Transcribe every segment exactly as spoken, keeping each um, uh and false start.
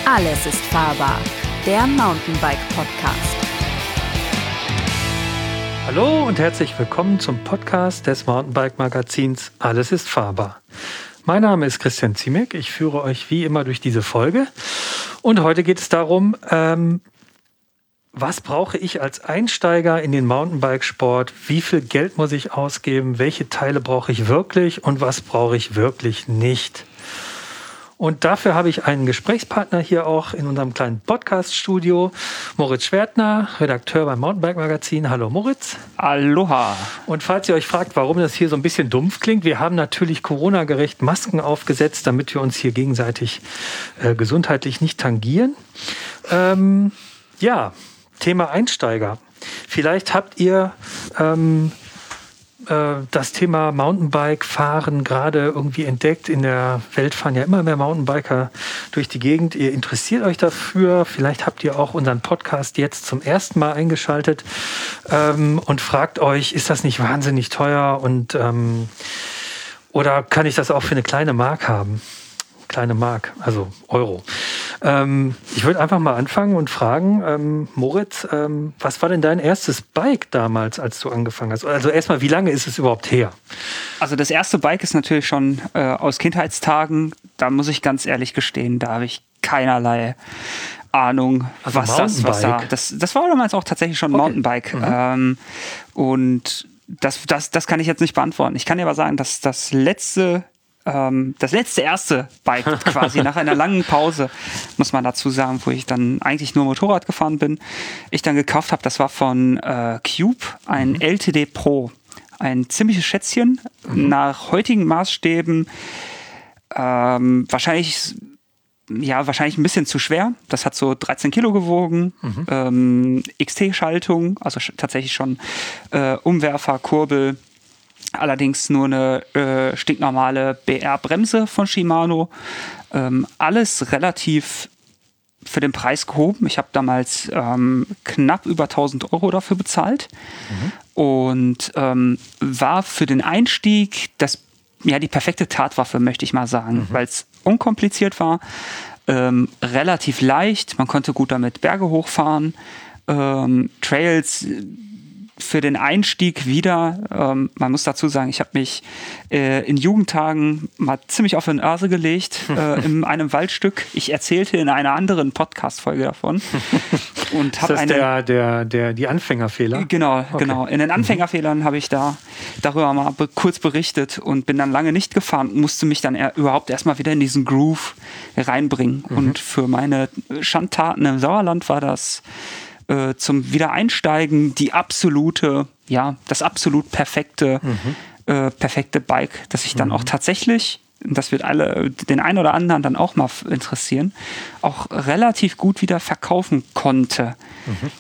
Alles ist fahrbar, der Mountainbike-Podcast. Hallo und herzlich willkommen zum Podcast des Mountainbike-Magazins Alles ist fahrbar. Mein Name ist Christian Ziemek, ich führe euch wie immer durch diese Folge. Und heute geht es darum, ähm, was brauche ich als Einsteiger in den Mountainbikesport? Wie viel Geld muss ich ausgeben? Welche Teile brauche ich wirklich und was brauche ich wirklich nicht? Und dafür habe ich einen Gesprächspartner hier auch in unserem kleinen Podcast-Studio. Moritz Schwertner, Redakteur beim Mountainbike-Magazin. Hallo Moritz. Aloha. Und falls ihr euch fragt, warum das hier so ein bisschen dumpf klingt, wir haben natürlich Corona-gerecht Masken aufgesetzt, damit wir uns hier gegenseitig äh, gesundheitlich nicht tangieren. Ähm, ja, Thema Einsteiger. Vielleicht habt ihr ähm, das Thema Mountainbike-Fahren gerade irgendwie entdeckt. In der Welt fahren ja immer mehr Mountainbiker durch die Gegend. Ihr interessiert euch dafür. Vielleicht habt ihr auch unseren Podcast jetzt zum ersten Mal eingeschaltet ähm, und fragt euch, ist das nicht wahnsinnig teuer? Und ähm, oder kann ich das auch für eine kleine Mark haben? Kleine Mark, also Euro. Ähm, ich würde einfach mal anfangen und fragen, ähm, Moritz, ähm, was war denn dein erstes Bike damals, als du angefangen hast? Also erstmal, wie lange ist es überhaupt her? Also das erste Bike ist natürlich schon äh, aus Kindheitstagen. Da muss ich ganz ehrlich gestehen, da habe ich keinerlei Ahnung, also was das was da. Das, das war damals auch tatsächlich schon ein okay. Mountainbike. Mhm. Ähm, und das, das, das kann ich jetzt nicht beantworten. Ich kann dir aber sagen, dass das letzte Das letzte erste Bike quasi nach einer langen Pause, muss man dazu sagen, wo ich dann eigentlich nur Motorrad gefahren bin, ich dann gekauft habe, das war von äh, Cube, ein mhm. L T D Pro. Ein ziemliches Schätzchen, mhm. nach heutigen Maßstäben ähm, wahrscheinlich, ja, wahrscheinlich ein bisschen zu schwer. Das hat so dreizehn Kilo gewogen, mhm. ähm, X T-Schaltung, also sch- tatsächlich schon äh, Umwerfer, Kurbel. Allerdings nur eine äh, stinknormale B R-Bremse von Shimano. Ähm, alles relativ für den Preis gehoben. Ich habe damals ähm, knapp über tausend Euro dafür bezahlt. Mhm. Und ähm, war für den Einstieg das, ja, die perfekte Tatwaffe, möchte ich mal sagen. Mhm. Weil es unkompliziert war, ähm, relativ leicht. Man konnte gut damit Berge hochfahren. Ähm, Trails für den Einstieg wieder, ähm, man muss dazu sagen, ich habe mich äh, in Jugendtagen mal ziemlich auf den Örse gelegt, äh, in einem Waldstück. Ich erzählte in einer anderen Podcast-Folge davon. Und ist das eine, der, der, der, die Anfängerfehler? Genau, okay. genau. In den Anfängerfehlern habe ich da darüber mal be- kurz berichtet und bin dann lange nicht gefahren, musste mich dann er, überhaupt erstmal wieder in diesen Groove reinbringen. Mhm. Und für meine Schandtaten im Sauerland war das zum Wiedereinsteigen die absolute, ja, das absolut perfekte, mhm. äh, perfekte Bike, das ich dann mhm. auch tatsächlich, das wird alle, den einen oder anderen dann auch mal interessieren, auch relativ gut wieder verkaufen konnte. Mhm.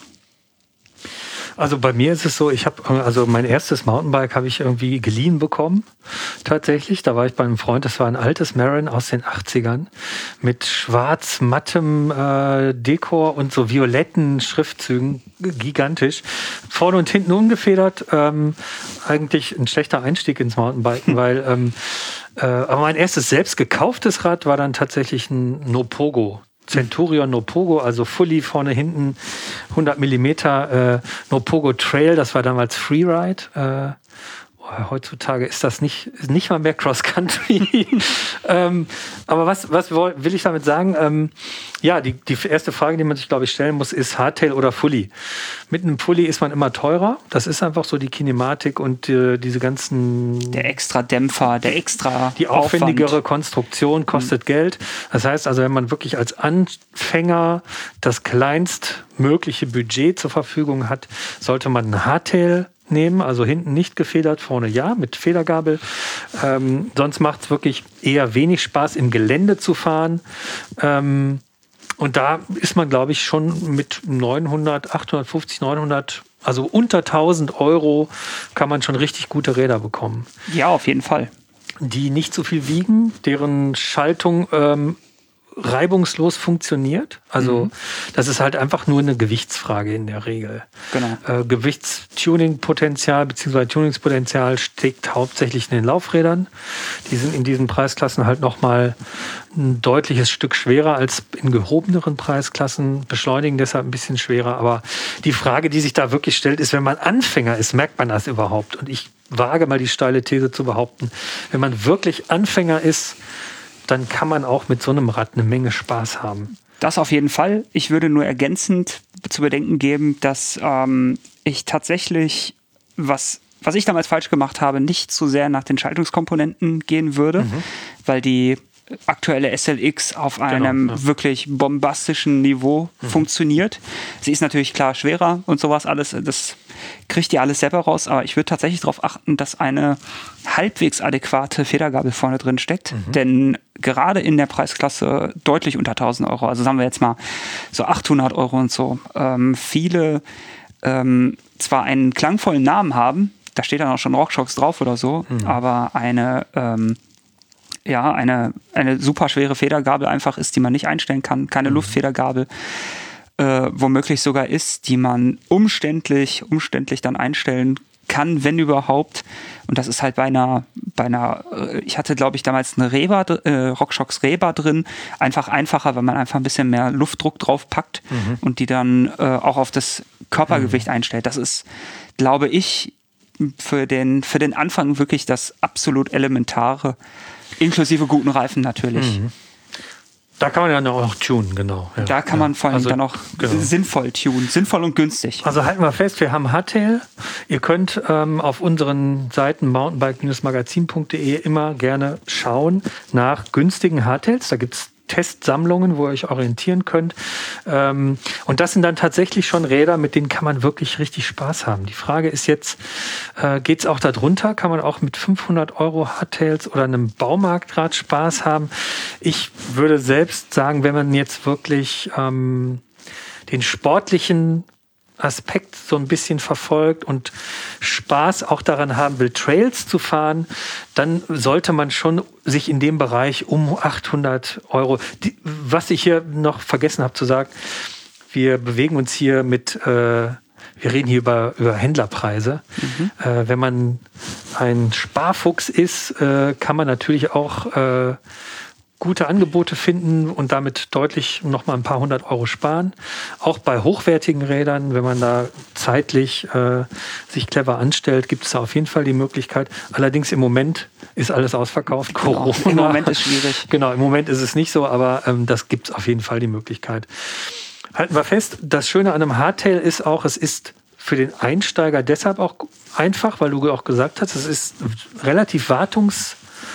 Also bei mir ist es so, ich habe, also mein erstes Mountainbike habe ich irgendwie geliehen bekommen, tatsächlich. Da war ich bei einem Freund, das war ein altes Marin aus den achtzigern mit schwarz-mattem äh, Dekor und so violetten Schriftzügen, gigantisch. Vorne und hinten ungefedert, ähm, eigentlich ein schlechter Einstieg ins Mountainbiken, weil, ähm, äh, aber mein erstes selbst gekauftes Rad war dann tatsächlich ein Nopogo. Centurion Nopogo, also Fully vorne, hinten, hundert Millimeter äh, Nopogo Trail, das war damals Freeride. Äh, heutzutage ist das nicht, nicht mal mehr Cross-Country. ähm, aber was, was will ich damit sagen? Ähm, ja, die, die erste Frage, die man sich, glaube ich, stellen muss, ist Hardtail oder Fully. Mit einem Fully ist man immer teurer. Das ist einfach so die Kinematik und äh, diese ganzen... Der extra Dämpfer, der extra Die aufwendigere Aufwand. Konstruktion kostet mhm. Geld. Das heißt also, wenn man wirklich als Anfänger das kleinstmögliche Budget zur Verfügung hat, sollte man ein Hardtail nehmen, also hinten nicht gefedert, vorne ja, mit Federgabel. Ähm, sonst macht es wirklich eher wenig Spaß, im Gelände zu fahren. Ähm, und da ist man, glaube ich, schon mit neunhundert, achthundertfünfzig, neunhundert, also unter tausend Euro kann man schon richtig gute Räder bekommen. Ja, auf jeden Fall. Die nicht so viel wiegen, deren Schaltung ähm, reibungslos funktioniert. Also Mhm. das ist halt einfach nur eine Gewichtsfrage in der Regel. Genau. Äh, Gewichtstuning-Potenzial bzw. Tuningspotenzial steckt hauptsächlich in den Laufrädern. Die sind in diesen Preisklassen halt nochmal ein deutliches Stück schwerer als in gehobeneren Preisklassen, beschleunigen deshalb ein bisschen schwerer. Aber die Frage, die sich da wirklich stellt, ist, wenn man Anfänger ist, merkt man das überhaupt? Und ich wage mal die steile These zu behaupten, wenn man wirklich Anfänger ist, dann kann man auch mit so einem Rad eine Menge Spaß haben. Das auf jeden Fall. Ich würde nur ergänzend zu bedenken geben, dass ähm, ich tatsächlich, was, was ich damals falsch gemacht habe, nicht zu sehr nach den Schaltungskomponenten gehen würde, mhm. weil die aktuelle S L X auf einem genau, ja. wirklich bombastischen Niveau mhm. funktioniert. Sie ist natürlich klar schwerer und sowas alles, das kriegt ihr alles selber raus, aber ich würde tatsächlich darauf achten, dass eine halbwegs adäquate Federgabel vorne drin steckt, mhm. denn gerade in der Preisklasse deutlich unter tausend Euro, also sagen wir jetzt mal so achthundert Euro und so, ähm, viele ähm, zwar einen klangvollen Namen haben, da steht dann auch schon RockShox drauf oder so, mhm. aber eine ähm, ja, eine, eine super schwere Federgabel einfach ist, die man nicht einstellen kann, keine mhm. Luftfedergabel, äh, womöglich sogar ist, die man umständlich, umständlich dann einstellen kann, wenn überhaupt. Und das ist halt bei einer, bei einer, ich hatte glaube ich damals eine Reba, äh, RockShox Reba drin, einfach einfacher, weil man einfach ein bisschen mehr Luftdruck drauf packt mhm. und die dann äh, auch auf das Körpergewicht mhm. einstellt. Das ist, glaube ich, für den, für den Anfang wirklich das absolut Elementare. Inklusive guten Reifen natürlich. Mhm. Da kann man ja noch tunen, genau. Ja. Da kann man vor allem also, dann auch genau. sinnvoll tunen, sinnvoll und günstig. Also halten wir fest, wir haben Hardtail. Ihr könnt ähm, auf unseren Seiten mountainbike magazin punkt de immer gerne schauen nach günstigen Hardtails. Da gibt es Testsammlungen, wo ihr euch orientieren könnt. Und das sind dann tatsächlich schon Räder, mit denen kann man wirklich richtig Spaß haben. Die Frage ist jetzt, geht es auch darunter? Kann man auch mit fünfhundert Euro Hardtails oder einem Baumarktrad Spaß haben? Ich würde selbst sagen, wenn man jetzt wirklich ähm, den sportlichen Aspekt so ein bisschen verfolgt und Spaß auch daran haben will, Trails zu fahren, dann sollte man schon sich in dem Bereich um achthundert Euro, die, was ich hier noch vergessen habe zu sagen, wir bewegen uns hier mit, äh, wir reden hier über, über Händlerpreise. Mhm. Äh, wenn man ein Sparfuchs ist, äh, kann man natürlich auch äh, gute Angebote finden und damit deutlich noch mal ein paar hundert Euro sparen. Auch bei hochwertigen Rädern, wenn man da zeitlich äh, sich clever anstellt, gibt es da auf jeden Fall die Möglichkeit. Allerdings im Moment ist alles ausverkauft. Genau. Corona. Im Moment ist schwierig. Genau, im Moment ist es nicht so, aber ähm, das gibt es auf jeden Fall die Möglichkeit. Halten wir fest, das Schöne an einem Hardtail ist auch, es ist für den Einsteiger deshalb auch einfach, weil du auch gesagt hast, es ist relativ wartungs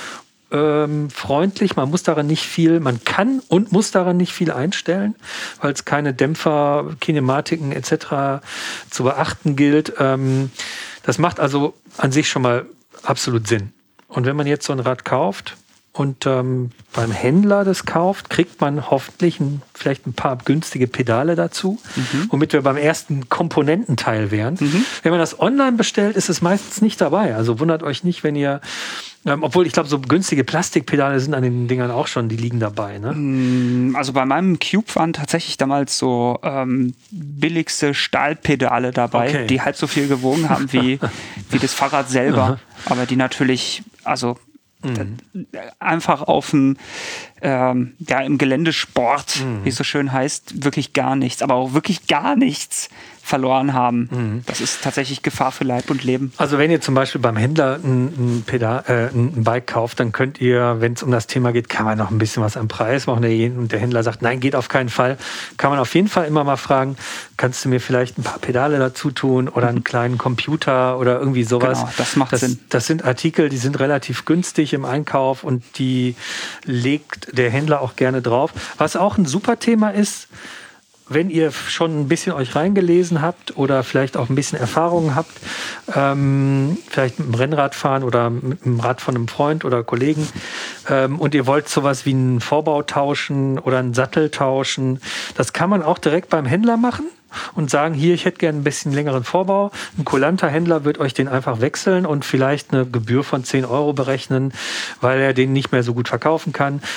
freundlich, man muss daran nicht viel, man kann und muss daran nicht viel einstellen, weil es keine Dämpfer, Kinematiken et cetera zu beachten gilt. Das macht also an sich schon mal absolut Sinn. Und wenn man jetzt so ein Rad kauft und ähm, beim Händler das kauft, kriegt man hoffentlich ein, vielleicht ein paar günstige Pedale dazu, mhm. womit wir beim ersten Komponententeil wären. Mhm. Wenn man das online bestellt, ist es meistens nicht dabei. Also wundert euch nicht, wenn ihr Ähm, obwohl, ich glaube, so günstige Plastikpedale sind an den Dingern auch schon, die liegen dabei, ne? Also bei meinem Cube waren tatsächlich damals so ähm, billigste Stahlpedale dabei, okay. die halb so viel gewogen haben wie, wie das Fahrrad selber. Aha. Aber die natürlich, also mhm. einfach auf dem, ähm, ja, im Geländesport, mhm. wie es so schön heißt, wirklich gar nichts, aber auch wirklich gar nichts verloren haben. Mhm. Das ist tatsächlich Gefahr für Leib und Leben. Also wenn ihr zum Beispiel beim Händler ein, ein, Pedal, äh, ein Bike kauft, dann könnt ihr, wenn es um das Thema geht, kann man noch ein bisschen was am Preis machen. Und der Händler sagt, nein, geht auf keinen Fall. Kann man auf jeden Fall immer mal fragen, kannst du mir vielleicht ein paar Pedale dazu tun oder einen kleinen Computer oder irgendwie sowas. Genau, das macht das, Sinn. Das sind Artikel, die sind relativ günstig im Einkauf und die legt der Händler auch gerne drauf. Was auch ein super Thema ist, wenn ihr schon ein bisschen euch reingelesen habt oder vielleicht auch ein bisschen Erfahrungen habt, ähm, vielleicht mit dem Rennradfahren oder mit dem Rad von einem Freund oder Kollegen ähm, und ihr wollt sowas wie einen Vorbau tauschen oder einen Sattel tauschen, das kann man auch direkt beim Händler machen und sagen, hier, ich hätte gerne ein bisschen längeren Vorbau. Ein kulanter Händler wird euch den einfach wechseln und vielleicht eine Gebühr von zehn Euro berechnen, weil er den nicht mehr so gut verkaufen kann.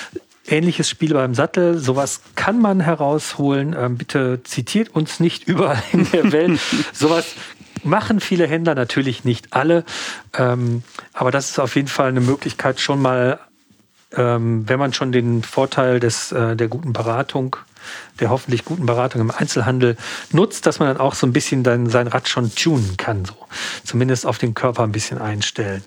ähnliches Spiel beim Sattel. Sowas kann man herausholen. Ähm, bitte zitiert uns nicht überall in der Welt. Sowas machen viele Händler, natürlich nicht alle. Ähm, aber das ist auf jeden Fall eine Möglichkeit, schon mal, ähm, wenn man schon den Vorteil des, äh, der guten Beratung, der hoffentlich guten Beratung im Einzelhandel nutzt, dass man dann auch so ein bisschen dann sein Rad schon tunen kann. So. Zumindest auf den Körper ein bisschen einstellen.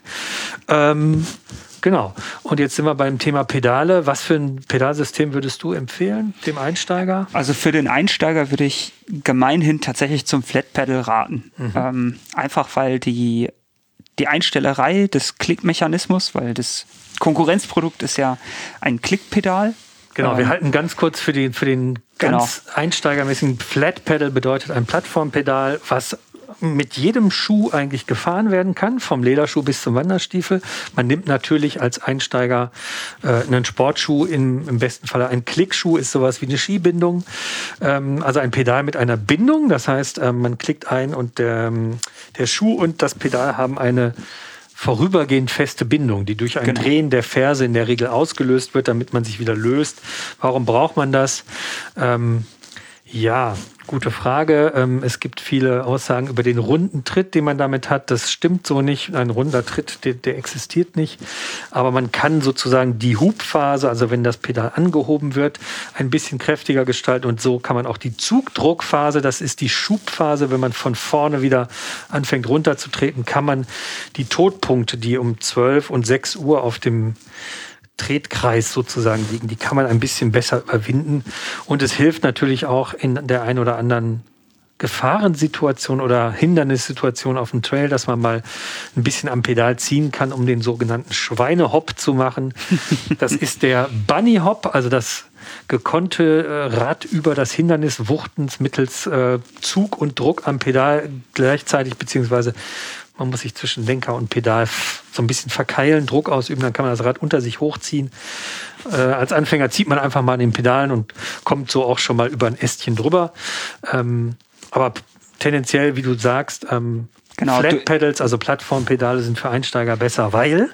Ähm, genau. Und jetzt sind wir beim Thema Pedale. Was für ein Pedalsystem würdest du empfehlen, dem Einsteiger? Also für den Einsteiger würde ich gemeinhin tatsächlich zum Flat Pedal raten. Mhm. Ähm, einfach weil die, die Einstellerei des Klickmechanismus, weil das Konkurrenzprodukt ist ja ein Klickpedal. Genau, wir halten ganz kurz für, die, für den ganz genau. einsteigermäßigen Flat Pedal bedeutet ein Plattformpedal, was mit jedem Schuh eigentlich gefahren werden kann, vom Lederschuh bis zum Wanderstiefel. Man nimmt natürlich als Einsteiger äh, einen Sportschuh, in, im besten Fall ein Klickschuh ist sowas wie eine Skibindung, ähm, also ein Pedal mit einer Bindung, das heißt, äh, man klickt ein und der, der Schuh und das Pedal haben eine vorübergehend feste Bindung, die durch ein genau. Drehen der Ferse in der Regel ausgelöst wird, damit man sich wieder löst. Warum braucht man das? Ähm, ja, gute Frage. Ähm, es gibt viele Aussagen über den runden Tritt, den man damit hat. Das stimmt so nicht. Ein runder Tritt, der, der existiert nicht. Aber man kann sozusagen die Hubphase, also wenn das Pedal angehoben wird, ein bisschen kräftiger gestalten. Und so kann man auch die Zugdruckphase, das ist die Schubphase, wenn man von vorne wieder anfängt runterzutreten, kann man die Todpunkte, die um zwölf und sechs Uhr auf dem Tretkreis sozusagen liegen, die kann man ein bisschen besser überwinden. Und es hilft natürlich auch in der einen oder anderen Gefahrensituation oder Hindernissituation auf dem Trail, dass man mal ein bisschen am Pedal ziehen kann, um den sogenannten Schweinehopp zu machen. Das ist der Bunny Hop, also das gekonnte äh, Rad über das Hindernis wuchtens mittels äh, Zug und Druck am Pedal gleichzeitig, beziehungsweise man muss sich zwischen Lenker und Pedal so ein bisschen verkeilen, Druck ausüben, dann kann man das Rad unter sich hochziehen. Äh, als Anfänger zieht man einfach mal an den Pedalen und kommt so auch schon mal über ein Ästchen drüber. Ähm, aber tendenziell, wie du sagst, ähm, genau, Flat Pedals, also Plattformpedale sind für Einsteiger besser, weil...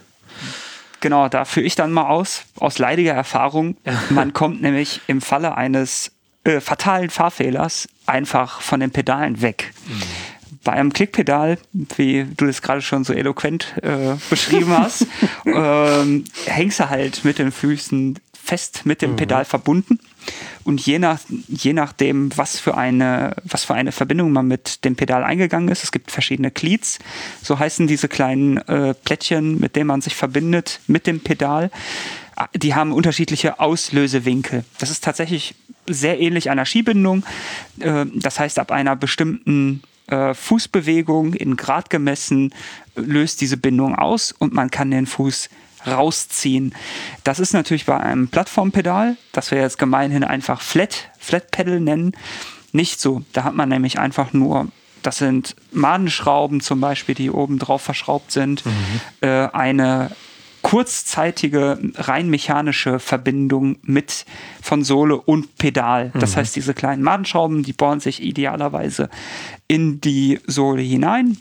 Genau, da führe ich dann mal aus, aus leidiger Erfahrung. Man kommt nämlich im Falle eines äh, fatalen Fahrfehlers einfach von den Pedalen weg. Mhm. Bei einem Klickpedal, wie du das gerade schon so eloquent äh, beschrieben hast, ähm, hängst du halt mit den Füßen fest mit dem mhm. Pedal verbunden. Und je, nach, je nachdem, was für, eine, was für eine Verbindung man mit dem Pedal eingegangen ist, es gibt verschiedene Cleats, so heißen diese kleinen äh, Plättchen, mit denen man sich verbindet mit dem Pedal. Die haben unterschiedliche Auslösewinkel. Das ist tatsächlich sehr ähnlich einer Skibindung. Äh, das heißt, ab einer bestimmten äh, Fußbewegung in Grad gemessen löst diese Bindung aus und man kann den Fuß rausziehen. Das ist natürlich bei einem Plattformpedal, das wir jetzt gemeinhin einfach Flat, Flat Pedal nennen, nicht so. Da hat man nämlich einfach nur, das sind Madenschrauben zum Beispiel, die oben drauf verschraubt sind, mhm. äh, eine kurzzeitige, rein mechanische Verbindung mit von Sohle und Pedal. Das mhm. heißt, diese kleinen Madenschrauben, die bohren sich idealerweise in die Sohle hinein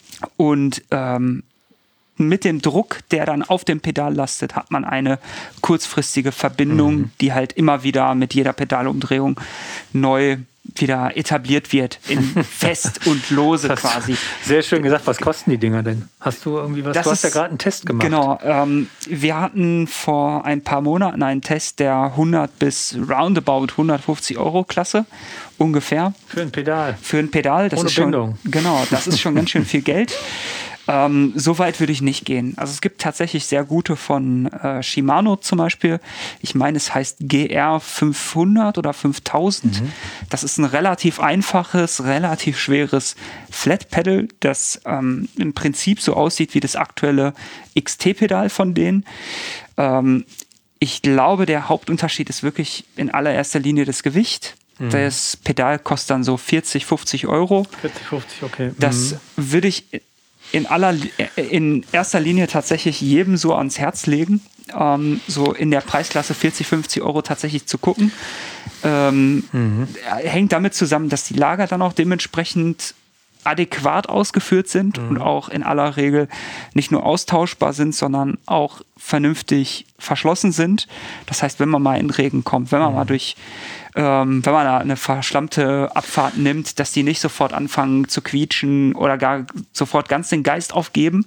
und ähm, mit dem Druck, der dann auf dem Pedal lastet, hat man eine kurzfristige Verbindung, mhm. die halt immer wieder mit jeder Pedalumdrehung neu wieder etabliert wird, in fest und lose quasi. Sehr schön gesagt. Was kosten die Dinger denn? Hast du irgendwie was? Das du hast ist, ja gerade einen Test gemacht. Genau. Ähm, wir hatten vor ein paar Monaten einen Test der hundert bis roundabout hundertfünfzig Euro Klasse ungefähr. Für ein Pedal. Für ein Pedal. Das Ohne ist schon, Bindung. Genau, das ist schon ganz schön viel Geld. Ähm, so weit würde ich nicht gehen. Also es gibt tatsächlich sehr gute von äh, Shimano zum Beispiel. Ich meine, es heißt G R fünfhundert oder fünftausend. Mhm. Das ist ein relativ einfaches, relativ schweres Flat Pedal, das ähm, im Prinzip so aussieht wie das aktuelle X T-Pedal von denen. Ähm, ich glaube, der Hauptunterschied ist wirklich in allererster Linie das Gewicht. Mhm. Das Pedal kostet dann so vierzig, fünfzig Euro. vierzig, fünfzig, okay. Mhm. Das würde ich in aller, in erster Linie tatsächlich jedem so ans Herz legen, ähm, so in der Preisklasse vierzig, fünfzig Euro tatsächlich zu gucken. Ähm, mhm. Hängt damit zusammen, dass die Lager dann auch dementsprechend adäquat ausgeführt sind mhm. und auch in aller Regel nicht nur austauschbar sind, sondern auch vernünftig verschlossen sind. Das heißt, wenn man mal in Regen kommt, wenn man mhm. mal durch, ähm, wenn man da eine verschlammte Abfahrt nimmt, dass die nicht sofort anfangen zu quietschen oder gar sofort ganz den Geist aufgeben.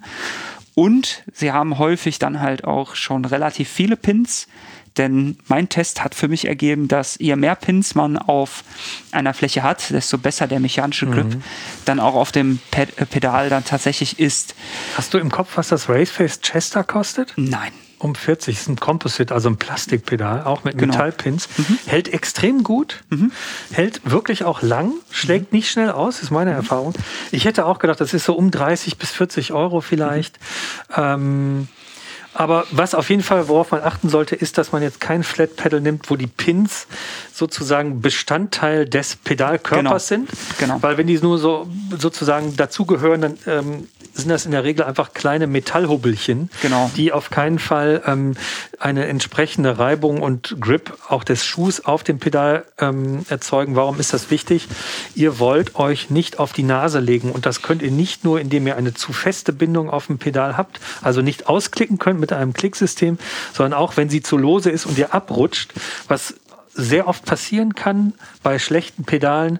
Und sie haben häufig dann halt auch schon relativ viele Pins, denn mein Test hat für mich ergeben, dass je mehr Pins man auf einer Fläche hat, desto besser der mechanische Grip mhm. dann auch auf dem Pedal dann tatsächlich ist. Hast du im Kopf, was das Raceface Chester kostet? Nein. Um vierzig, ist ein Composite, also ein Plastikpedal, auch mit genau. Metallpins. Mhm. Hält extrem gut, mhm. hält wirklich auch lang, schlägt mhm. nicht schnell aus, ist meine mhm. Erfahrung. Ich hätte auch gedacht, das ist so um dreißig bis vierzig Euro vielleicht. Mhm. Ähm, Aber was auf jeden Fall, worauf man achten sollte, ist, dass man jetzt kein Flat Pedal nimmt, wo die Pins sozusagen Bestandteil des Pedalkörpers genau. sind. Genau. Weil wenn die nur so sozusagen dazugehören, dann ähm, sind das in der Regel einfach kleine Metallhubbelchen, genau. die auf keinen Fall ähm, eine entsprechende Reibung und Grip auch des Schuhs auf dem Pedal ähm, erzeugen. Warum ist das wichtig? Ihr wollt euch nicht auf die Nase legen und das könnt ihr nicht nur, indem ihr eine zu feste Bindung auf dem Pedal habt, also nicht ausklicken könnt mit einem Klicksystem, sondern auch, wenn sie zu lose ist und ihr abrutscht, was sehr oft passieren kann bei schlechten Pedalen,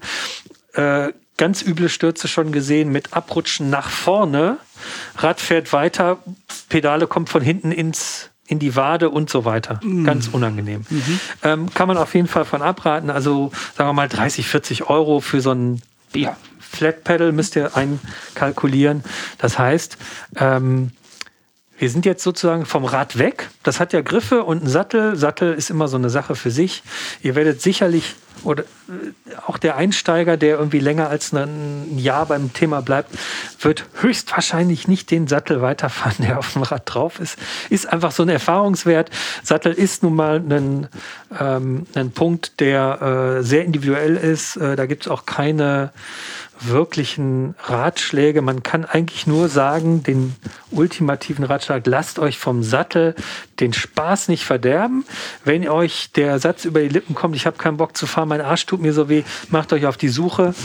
äh, ganz üble Stürze schon gesehen mit Abrutschen nach vorne, Rad fährt weiter, Pedale kommt von hinten ins in die Wade und so weiter. Mhm. Ganz unangenehm. Mhm. Ähm, kann man auf jeden Fall von abraten. Also sagen wir mal dreißig, vierzig Euro für so ein ja, Flat Pedal müsst ihr einkalkulieren. Das heißt, ähm, wir sind jetzt sozusagen vom Rad weg. Das hat ja Griffe und einen Sattel. Sattel ist immer so eine Sache für sich. Ihr werdet sicherlich, oder auch der Einsteiger, der irgendwie länger als ein Jahr beim Thema bleibt, wird höchstwahrscheinlich nicht den Sattel weiterfahren, der auf dem Rad drauf ist. Ist einfach so ein Erfahrungswert. Sattel ist nun mal ein, ähm, ein Punkt, der äh, sehr individuell ist. Äh, da gibt es auch keine wirklichen Ratschläge. Man kann eigentlich nur sagen, den ultimativen Ratschlag, lasst euch vom Sattel den Spaß nicht verderben. Wenn euch der Satz über die Lippen kommt, ich habe keinen Bock zu fahren, mein Arsch tut mir so weh, macht euch auf die Suche.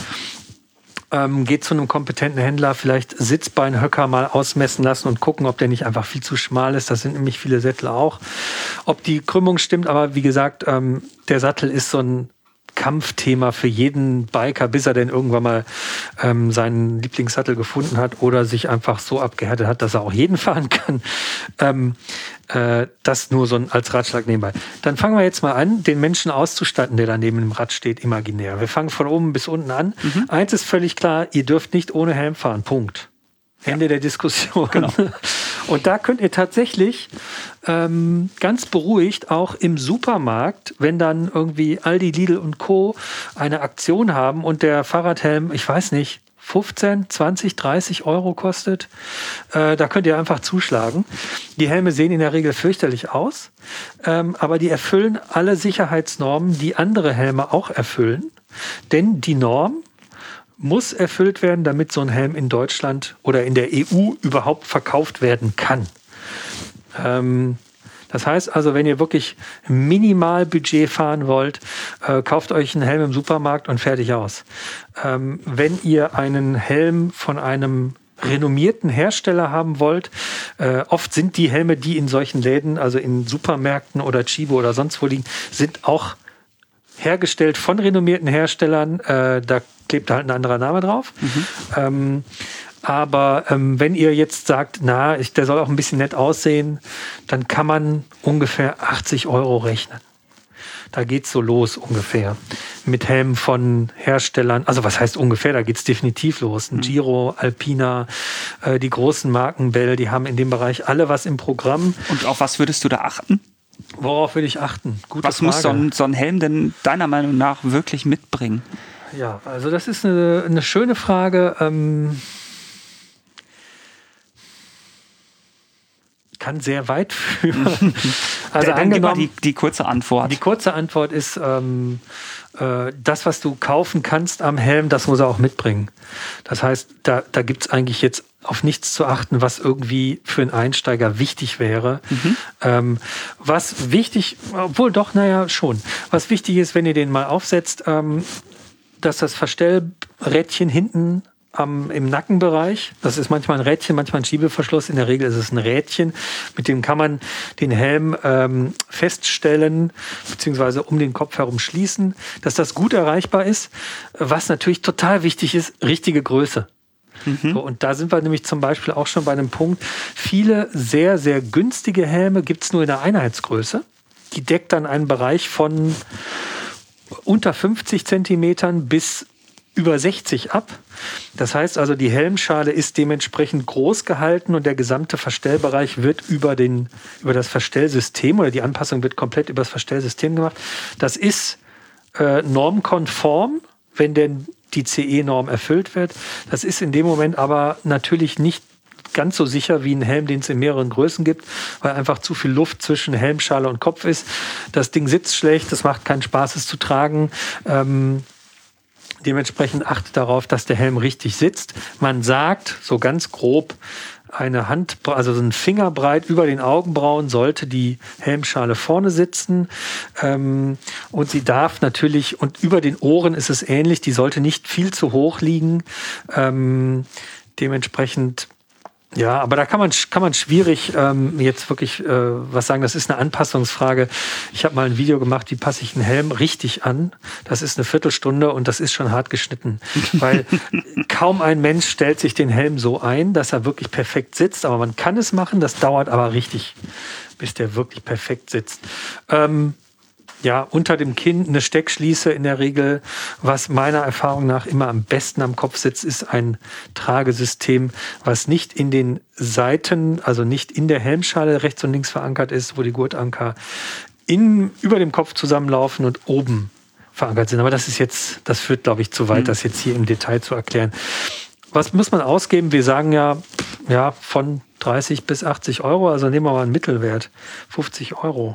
Ähm, geht zu einem kompetenten Händler, vielleicht Sitzbeinhöcker mal ausmessen lassen und gucken, ob der nicht einfach viel zu schmal ist. Das sind nämlich viele Sättel auch. Ob die Krümmung stimmt, aber wie gesagt, ähm, der Sattel ist so ein Kampfthema für jeden Biker, bis er denn irgendwann mal ähm, seinen Lieblingssattel gefunden hat oder sich einfach so abgehärtet hat, dass er auch jeden fahren kann. Ähm, äh, das nur so ein, als Ratschlag nebenbei. Dann fangen wir jetzt mal an, den Menschen auszustatten, der da neben dem Rad steht, imaginär. Wir fangen von oben bis unten an. Mhm. Eins ist völlig klar, ihr dürft nicht ohne Helm fahren. Punkt. Ende ja. der Diskussion. Genau. Und da könnt ihr tatsächlich ähm, ganz beruhigt auch im Supermarkt, wenn dann irgendwie Aldi, Lidl und Co. eine Aktion haben und der Fahrradhelm, ich weiß nicht, fünfzehn, zwanzig, dreißig Euro kostet, äh, da könnt ihr einfach zuschlagen. Die Helme sehen in der Regel fürchterlich aus, ähm, aber die erfüllen alle Sicherheitsnormen, die andere Helme auch erfüllen. Denn die Norm muss erfüllt werden, damit so ein Helm in Deutschland oder in der E U überhaupt verkauft werden kann. Ähm, das heißt also, wenn ihr wirklich minimal Budget fahren wollt, äh, kauft euch einen Helm im Supermarkt und fertig aus. Ähm, wenn ihr einen Helm von einem renommierten Hersteller haben wollt, äh, oft sind die Helme, die in solchen Läden, also in Supermärkten oder Chibo oder sonst wo liegen, sind auch hergestellt von renommierten Herstellern. Äh, da klebt halt ein anderer Name drauf. Mhm. Ähm, aber ähm, wenn ihr jetzt sagt, na, ich, der soll auch ein bisschen nett aussehen, dann kann man ungefähr achtzig Euro rechnen. Da geht's so los ungefähr. Mit Helmen von Herstellern, also was heißt ungefähr, da geht's definitiv los. Ein mhm. Giro, Alpina, äh, die großen Marken Bell, die haben in dem Bereich alle was im Programm. Und auf was würdest du da achten? Worauf würde ich achten? Gute Was Frage. muss so ein, so ein Helm denn deiner Meinung nach wirklich mitbringen? Ja, also das ist eine, eine schöne Frage. Ähm, kann sehr weit führen. Also dann gib mal die, die kurze Antwort. Die kurze Antwort ist, ähm, äh, das, was du kaufen kannst am Helm, das muss er auch mitbringen. Das heißt, da, da gibt es eigentlich jetzt auf nichts zu achten, was irgendwie für einen Einsteiger wichtig wäre. Mhm. Ähm, was wichtig, obwohl doch, naja, schon. Was wichtig ist, wenn ihr den mal aufsetzt, ähm, dass das Verstellrädchen hinten am, im Nackenbereich. Das ist manchmal ein Rädchen, manchmal ein Schiebeverschluss. In der Regel ist es ein Rädchen. Mit dem kann man den Helm ähm, feststellen, beziehungsweise um den Kopf herum schließen, dass das gut erreichbar ist. Was natürlich total wichtig ist, richtige Größe. Mhm. So, und da sind wir nämlich zum Beispiel auch schon bei einem Punkt. Viele sehr, sehr günstige Helme gibt es nur in der Einheitsgröße. Die deckt dann einen Bereich von unter fünfzig Zentimetern bis über sechzig ab. Das heißt also, die Helmschale ist dementsprechend groß gehalten und der gesamte Verstellbereich wird über, den, über das Verstellsystem oder die Anpassung wird komplett über das Verstellsystem gemacht. Das ist äh, normkonform, wenn denn die C E-Norm erfüllt wird. Das ist in dem Moment aber natürlich nicht ganz so sicher wie ein Helm, den es in mehreren Größen gibt, weil einfach zu viel Luft zwischen Helmschale und Kopf ist. Das Ding sitzt schlecht, das macht keinen Spaß, es zu tragen. Ähm, dementsprechend achtet darauf, dass der Helm richtig sitzt. Man sagt, so ganz grob, eine Hand, also so ein Fingerbreit über den Augenbrauen sollte die Helmschale vorne sitzen. Ähm, und sie darf natürlich, und über den Ohren ist es ähnlich, die sollte nicht viel zu hoch liegen. Ähm, dementsprechend, ja, aber da kann man, kann man schwierig ähm, jetzt wirklich äh, was sagen. Das ist eine Anpassungsfrage. Ich habe mal ein Video gemacht, wie passe ich einen Helm richtig an. Das ist eine Viertelstunde und das ist schon hart geschnitten. Weil kaum ein Mensch stellt sich den Helm so ein, dass er wirklich perfekt sitzt. Aber man kann es machen, das dauert aber richtig, bis der wirklich perfekt sitzt. Ähm, Ja, unter dem Kinn eine Steckschließe in der Regel. Was meiner Erfahrung nach immer am besten am Kopf sitzt, ist ein Tragesystem, was nicht in den Seiten, also nicht in der Helmschale rechts und links verankert ist, wo die Gurtanker in, über dem Kopf zusammenlaufen und oben verankert sind. Aber das ist jetzt, das führt, glaube ich, zu weit, mhm. das jetzt hier im Detail zu erklären. Was muss man ausgeben? Wir sagen ja, ja, von dreißig bis achtzig Euro, also nehmen wir mal einen Mittelwert, fünfzig Euro.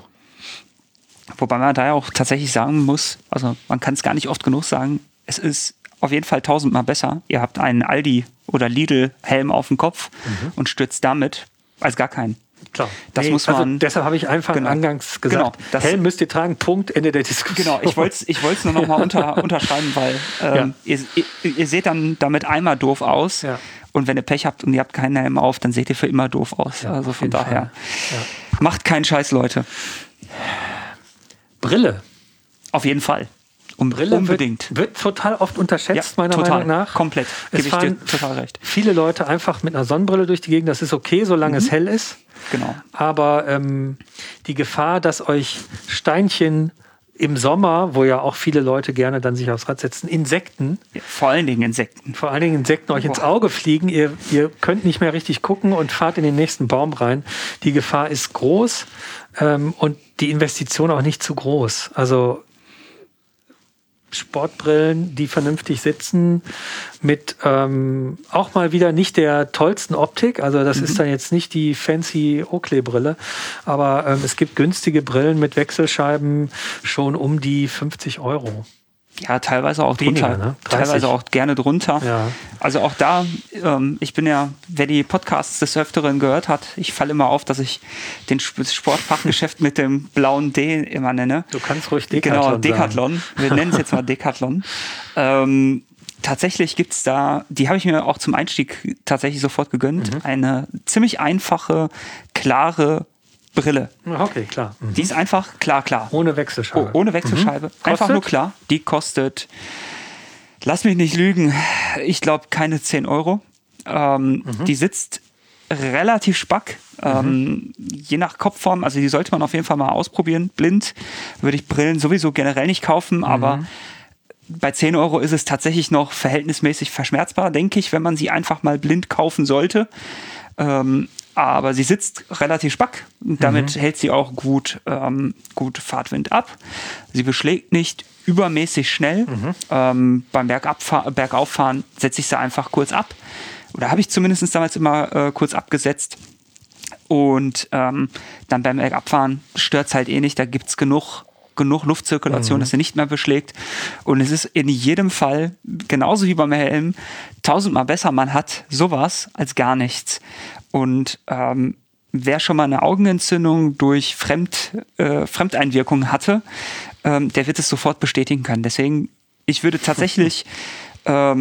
Wobei man da ja auch tatsächlich sagen muss, also man kann es gar nicht oft genug sagen, es ist auf jeden Fall tausendmal besser. Ihr habt einen Aldi- oder Lidl-Helm auf dem Kopf mhm. und stürzt damit als gar keinen. Klar. Das nee, muss man. Also deshalb habe ich einfach genau, angangs gesagt, genau, Helm müsst ihr tragen, Punkt, Ende der Diskussion. Genau, ich wollte es ich nur noch mal unter, unterschreiben, weil ähm, ja. ihr, ihr, ihr seht dann damit einmal doof aus ja. und wenn ihr Pech habt und ihr habt keinen Helm auf, dann seht ihr für immer doof aus. Ja, also von daher, ja. macht keinen Scheiß, Leute. Brille. Auf jeden Fall. Um Brille unbedingt. Wird, wird total oft unterschätzt, ja, meiner total, Meinung nach. Komplett. Es Gebe fahren ich dir total recht. Viele Leute einfach mit einer Sonnenbrille durch die Gegend. Das ist okay, solange mhm. es hell ist. Genau. Aber ähm, die Gefahr, dass euch Steinchen im Sommer, wo ja auch viele Leute gerne dann sich aufs Rad setzen, Insekten. Ja, vor allen Dingen Insekten. Vor allen Dingen Insekten euch Boah. ins Auge fliegen. Ihr, ihr könnt nicht mehr richtig gucken und fahrt in den nächsten Baum rein. Die Gefahr ist groß ähm, und die Investition auch nicht zu groß. Also Sportbrillen, die vernünftig sitzen, mit ähm, auch mal wieder nicht der tollsten Optik. Also das mhm. ist dann jetzt nicht die fancy Oakley-Brille, aber ähm, es gibt günstige Brillen mit Wechselscheiben schon um die fünfzig Euro. Ja, teilweise auch Weniger, drunter. Ne? Teilweise auch gerne drunter. Ja. Also auch da, ähm, ich bin ja, wer die Podcasts des Öfteren gehört hat, ich falle immer auf, dass ich den Sportfachgeschäft mit dem blauen D immer nenne. Du kannst ruhig Decathlon Genau, Decathlon. Sagen. Wir nennen es jetzt mal Decathlon. Ähm, tatsächlich gibt's da, die habe ich mir auch zum Einstieg tatsächlich sofort gegönnt, mhm. eine ziemlich einfache, klare Brille. Okay, klar. Mhm. Die ist einfach klar, klar. Ohne Wechselscheibe. Oh, ohne Wechselscheibe. Mhm. Einfach nur klar. Die kostet, lass mich nicht lügen, ich glaube keine zehn Euro. Ähm, mhm. Die sitzt relativ spack. Mhm. Ähm, je nach Kopfform, also die sollte man auf jeden Fall mal ausprobieren. Blind würde ich Brillen sowieso generell nicht kaufen, mhm. aber bei zehn Euro ist es tatsächlich noch verhältnismäßig verschmerzbar, denke ich, wenn man sie einfach mal blind kaufen sollte. Ähm, aber sie sitzt relativ spack. Damit mhm. hält sie auch gut, ähm, gut Fahrtwind ab. Sie beschlägt nicht übermäßig schnell. Mhm. Ähm, beim Bergabfahr- Bergauffahren setze ich sie einfach kurz ab. Oder habe ich zumindest damals immer äh, kurz abgesetzt. Und ähm, dann beim Bergabfahren stört es halt eh nicht. Da gibt es genug, genug Luftzirkulation, mhm. dass sie nicht mehr beschlägt. Und es ist in jedem Fall, genauso wie beim Helm, tausendmal besser. Man hat sowas als gar nichts. Und ähm, wer schon mal eine Augenentzündung durch Fremd, äh, Fremdeinwirkung hatte, ähm, der wird es sofort bestätigen können. Deswegen, ich würde tatsächlich ähm,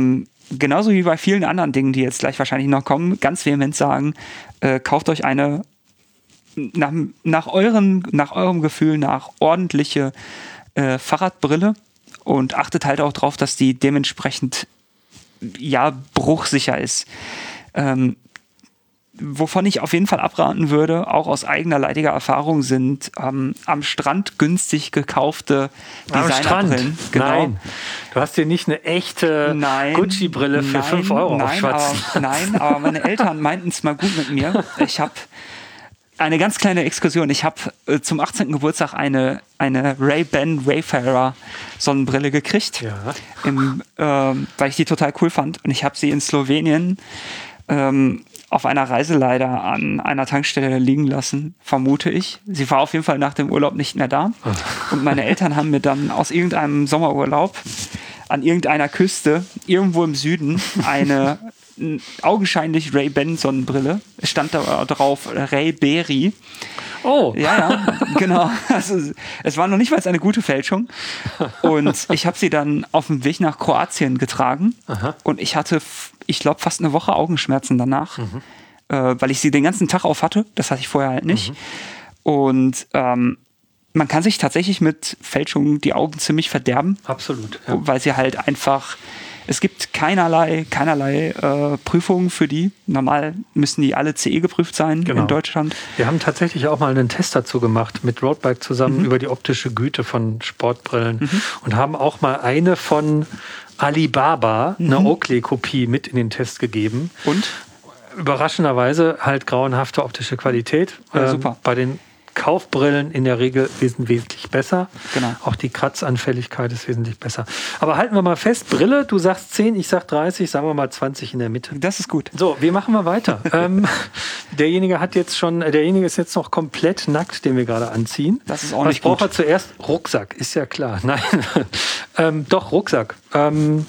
genauso wie bei vielen anderen Dingen, die jetzt gleich wahrscheinlich noch kommen, ganz vehement sagen, äh, kauft euch eine nach, nach, euren, nach eurem Gefühl nach ordentliche äh, Fahrradbrille und achtet halt auch drauf, dass die dementsprechend ja bruchsicher ist. Ähm, wovon ich auf jeden Fall abraten würde, auch aus eigener leidiger Erfahrung, sind ähm, am Strand günstig gekaufte Designerbrillen. Genau. Nein, du hast dir nicht eine echte Gucci-Brille für fünf Euro nein, aufschwatzen. Aber, nein, aber meine Eltern meinten es mal gut mit mir. Ich habe eine ganz kleine Exkursion. Ich habe äh, zum achtzehnten Geburtstag eine, eine Ray-Ban Wayfarer Sonnenbrille gekriegt, ja. im, ähm, weil ich die total cool fand. Und ich habe sie in Slowenien ähm, auf einer Reise leider an einer Tankstelle liegen lassen, vermute ich. Sie war auf jeden Fall nach dem Urlaub nicht mehr da. Und meine Eltern haben mir dann aus irgendeinem Sommerurlaub an irgendeiner Küste, irgendwo im Süden, eine augenscheinlich Ray-Ban Sonnenbrille. Es stand da drauf Ray-Beri. Oh. Ja, ja, genau. Also, es war noch nicht mal eine gute Fälschung. Und ich habe sie dann auf dem Weg nach Kroatien getragen. Aha. Und ich hatte, ich glaube, fast eine Woche Augenschmerzen danach, mhm. äh, weil ich sie den ganzen Tag auf hatte. Das hatte ich vorher halt nicht. Mhm. Und ähm, man kann sich tatsächlich mit Fälschungen die Augen ziemlich verderben. Absolut. Ja. Weil sie halt einfach... Es gibt keinerlei, keinerlei äh, Prüfungen für die. Normal müssen die alle C E geprüft sein genau. in Deutschland. Wir haben tatsächlich auch mal einen Test dazu gemacht mit Roadbike zusammen mhm. über die optische Güte von Sportbrillen mhm. und haben auch mal eine von Alibaba, mhm. eine Oakley-Kopie mit in den Test gegeben. Und? Überraschenderweise halt grauenhafte optische Qualität. Ja, super. Ähm, bei den Kaufbrillen in der Regel sind wesentlich besser. Genau. Auch die Kratzanfälligkeit ist wesentlich besser. Aber halten wir mal fest, Brille, du sagst zehn, ich sag dreißig, sagen wir mal zwanzig in der Mitte. Das ist gut. So, wie machen wir weiter? ähm, derjenige hat jetzt schon, derjenige ist jetzt noch komplett nackt, den wir gerade anziehen. Das ist auch Was nicht gut. braucht er zuerst? Rucksack, ist ja klar. Nein, ähm, doch, Rucksack. Ähm,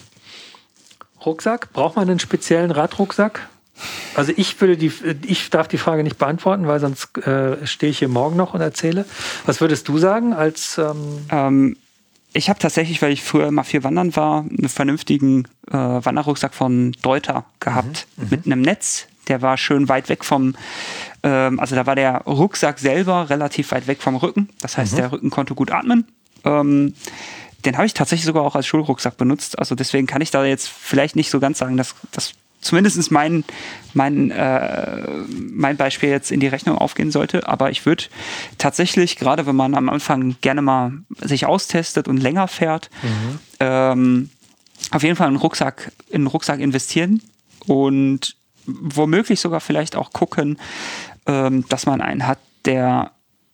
Rucksack, braucht man einen speziellen Radrucksack? Also ich würde die, ich darf die Frage nicht beantworten, weil sonst äh, stehe ich hier morgen noch und erzähle. Was würdest du sagen als? Ähm ähm, ich habe tatsächlich, weil ich früher immer viel wandern war, einen vernünftigen äh, Wanderrucksack von Deuter gehabt mhm. mit einem Netz. Der war schön weit weg vom, ähm, also da war der Rucksack selber relativ weit weg vom Rücken. Das heißt, mhm. der Rücken konnte gut atmen. Ähm, den habe ich tatsächlich sogar auch als Schulrucksack benutzt. Also deswegen kann ich da jetzt vielleicht nicht so ganz sagen, dass das zumindest mein, mein, äh, mein Beispiel jetzt in die Rechnung aufgehen sollte. Aber ich würde tatsächlich, gerade wenn man am Anfang gerne mal sich austestet und länger fährt, mhm. ähm, auf jeden Fall in einen Rucksack, in einen Rucksack investieren und womöglich sogar vielleicht auch gucken, ähm, dass man einen hat, der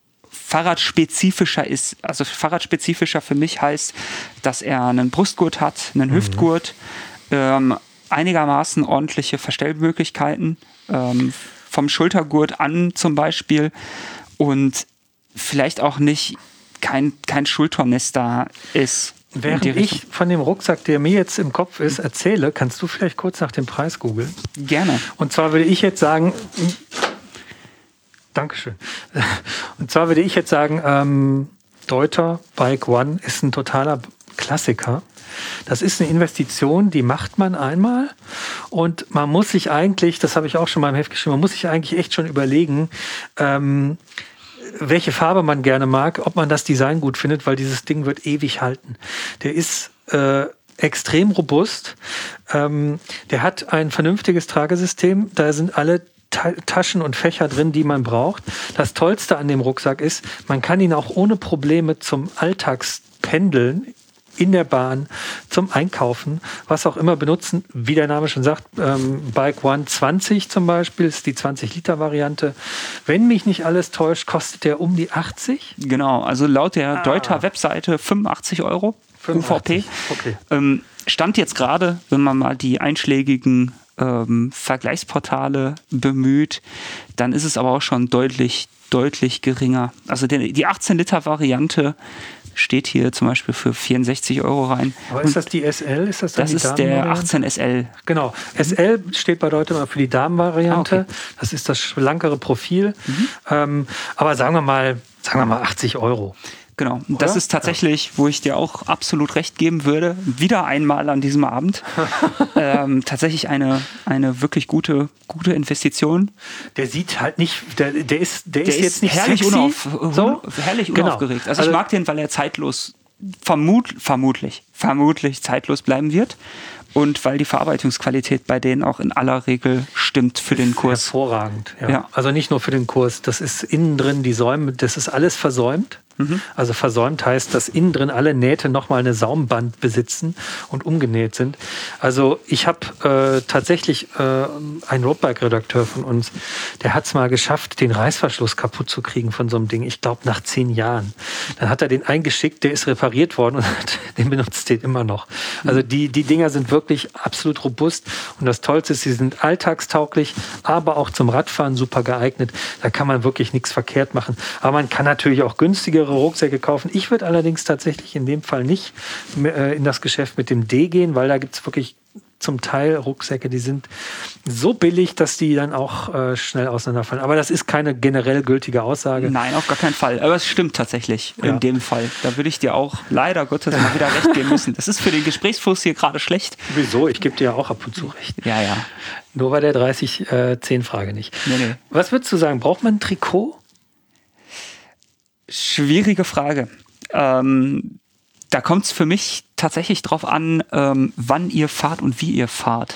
fahrradspezifischer ist. Also fahrradspezifischer für mich heißt, dass er einen Brustgurt hat, einen mhm. Hüftgurt, ähm, einigermaßen ordentliche Verstellmöglichkeiten, ähm, vom Schultergurt an zum Beispiel und vielleicht auch nicht kein, kein Schultornest da ist. Während ich von dem Rucksack, der mir jetzt im Kopf ist, erzähle, kannst du vielleicht kurz nach dem Preis googeln? Gerne. Und zwar würde ich jetzt sagen, Dankeschön. Und zwar würde ich jetzt sagen, ähm, Deuter Bike One ist ein totaler Klassiker. Das ist eine Investition, die macht man einmal und man muss sich eigentlich, das habe ich auch schon mal im Heft geschrieben, man muss sich eigentlich echt schon überlegen, ähm, welche Farbe man gerne mag, ob man das Design gut findet, weil dieses Ding wird ewig halten. Der ist äh, extrem robust, ähm, der hat ein vernünftiges Tragesystem, da sind alle Taschen und Fächer drin, die man braucht. Das Tollste an dem Rucksack ist, man kann ihn auch ohne Probleme zum Alltagspendeln in der Bahn, zum Einkaufen, was auch immer benutzen. Wie der Name schon sagt, ähm, Bike One zwanzig zum Beispiel, ist die zwanzig Liter Variante. Wenn mich nicht alles täuscht, kostet der um die achtzig. Genau, also laut der ah. Deuter Webseite fünfundachtzig Euro fünfundachtzig. U V P. Okay. Ähm, stand jetzt gerade, wenn man mal die einschlägigen ähm, Vergleichsportale bemüht, dann ist es aber auch schon deutlich, deutlich geringer. Also die, die achtzehn Liter Variante steht hier zum Beispiel für vierundsechzig Euro rein. Aber ist das die S L? Ist das dann das die ist der achtzehn S L. Genau. S L steht bei Deuter immer für die Damenvariante. Ah, okay. Das ist das schlankere Profil. Mhm. Ähm, aber sagen wir mal, sagen wir mal achtzig Euro. Genau, und das ist tatsächlich, ja. wo ich dir auch absolut recht geben würde, wieder einmal an diesem Abend, ähm, tatsächlich eine, eine wirklich gute, gute Investition. Der sieht halt nicht, der, der ist, der, der ist jetzt nicht herrlich, sexy, unauf, so? herrlich genau. unaufgeregt. Also, also ich mag den, weil er zeitlos, vermut, vermutlich, vermutlich zeitlos bleiben wird. Und weil die Verarbeitungsqualität bei denen auch in aller Regel stimmt für den Kurs. Hervorragend, ja. ja. Also nicht nur für den Kurs, das ist innen drin, die Säume, das ist alles versäumt. Mhm. Also versäumt heißt, dass innen drin alle Nähte nochmal eine Saumband besitzen und umgenäht sind. Also ich habe äh, tatsächlich äh, einen Roadbike-Redakteur von uns, der hat es mal geschafft, den Reißverschluss kaputt zu kriegen von so einem Ding. Ich glaube nach zehn Jahren. Dann hat er den eingeschickt, der ist repariert worden und hat, den benutzt den immer noch. Also die, die Dinger sind wirklich absolut robust und das Tollste ist, sie sind alltagstauglich, aber auch zum Radfahren super geeignet. Da kann man wirklich nichts verkehrt machen. Aber man kann natürlich auch günstigere Rucksäcke kaufen. Ich würde allerdings tatsächlich in dem Fall nicht in das Geschäft mit dem D gehen, weil da gibt es wirklich zum Teil Rucksäcke, die sind so billig, dass die dann auch äh, schnell auseinanderfallen. Aber das ist keine generell gültige Aussage. Nein, auf gar keinen Fall. Aber es stimmt tatsächlich ja. in dem Fall. Da würde ich dir auch leider Gottes mal wieder recht geben müssen. Das ist für den Gesprächsfluss hier gerade schlecht. Wieso? Ich gebe dir ja auch ab und zu recht. Ja, ja. Nur bei der dreißig zehn Frage nicht. Nee, nee. Was würdest du sagen? Braucht man ein Trikot? Schwierige Frage. Ähm, da kommt es für mich tatsächlich drauf an, ähm, wann ihr fahrt und wie ihr fahrt.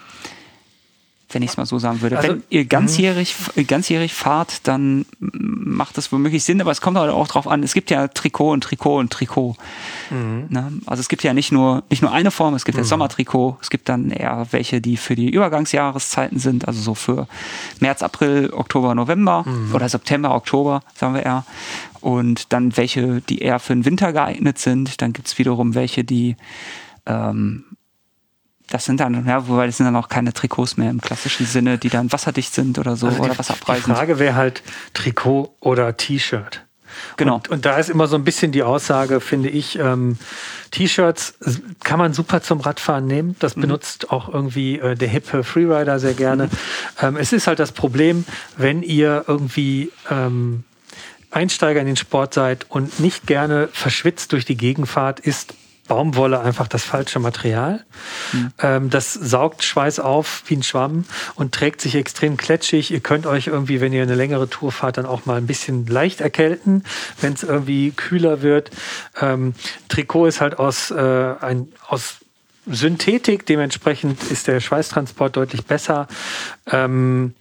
Wenn ich es mal so sagen würde. Also, wenn ihr ganzjährig, ganzjährig fahrt, dann macht das womöglich Sinn, aber es kommt auch drauf an, es gibt ja Trikot und Trikot und Trikot. Mhm. Ne? Also es gibt ja nicht nur, nicht nur eine Form, es gibt mhm. das Sommertrikot, es gibt dann eher welche, die für die Übergangsjahreszeiten sind, also so für März, April, Oktober, November mhm. oder September, Oktober, sagen wir eher. Und dann welche, die eher für den Winter geeignet sind. Dann gibt es wiederum welche, die ähm, das sind dann, ja, wobei das sind dann auch keine Trikots mehr im klassischen Sinne, die dann wasserdicht sind oder so, also die, oder wasserabweisend. Die Frage wäre halt Trikot oder T-Shirt. Genau. Und, und da ist immer so ein bisschen die Aussage, finde ich, ähm, T-Shirts kann man super zum Radfahren nehmen. Das mhm. benutzt auch irgendwie äh, der hippe Freerider sehr gerne. Mhm. Ähm, es ist halt das Problem, wenn ihr irgendwie ähm, Einsteiger in den Sport seid und nicht gerne verschwitzt durch die Gegend fahrt, ist Baumwolle einfach das falsche Material. Mhm. Ähm, das saugt Schweiß auf wie ein Schwamm und trägt sich extrem kletschig. Ihr könnt euch irgendwie, wenn ihr eine längere Tour fahrt, dann auch mal ein bisschen leicht erkälten, wenn es irgendwie kühler wird. Ähm, Trikot ist halt aus, äh, ein, aus Synthetik, dementsprechend ist der Schweißtransport deutlich besser. Ähm,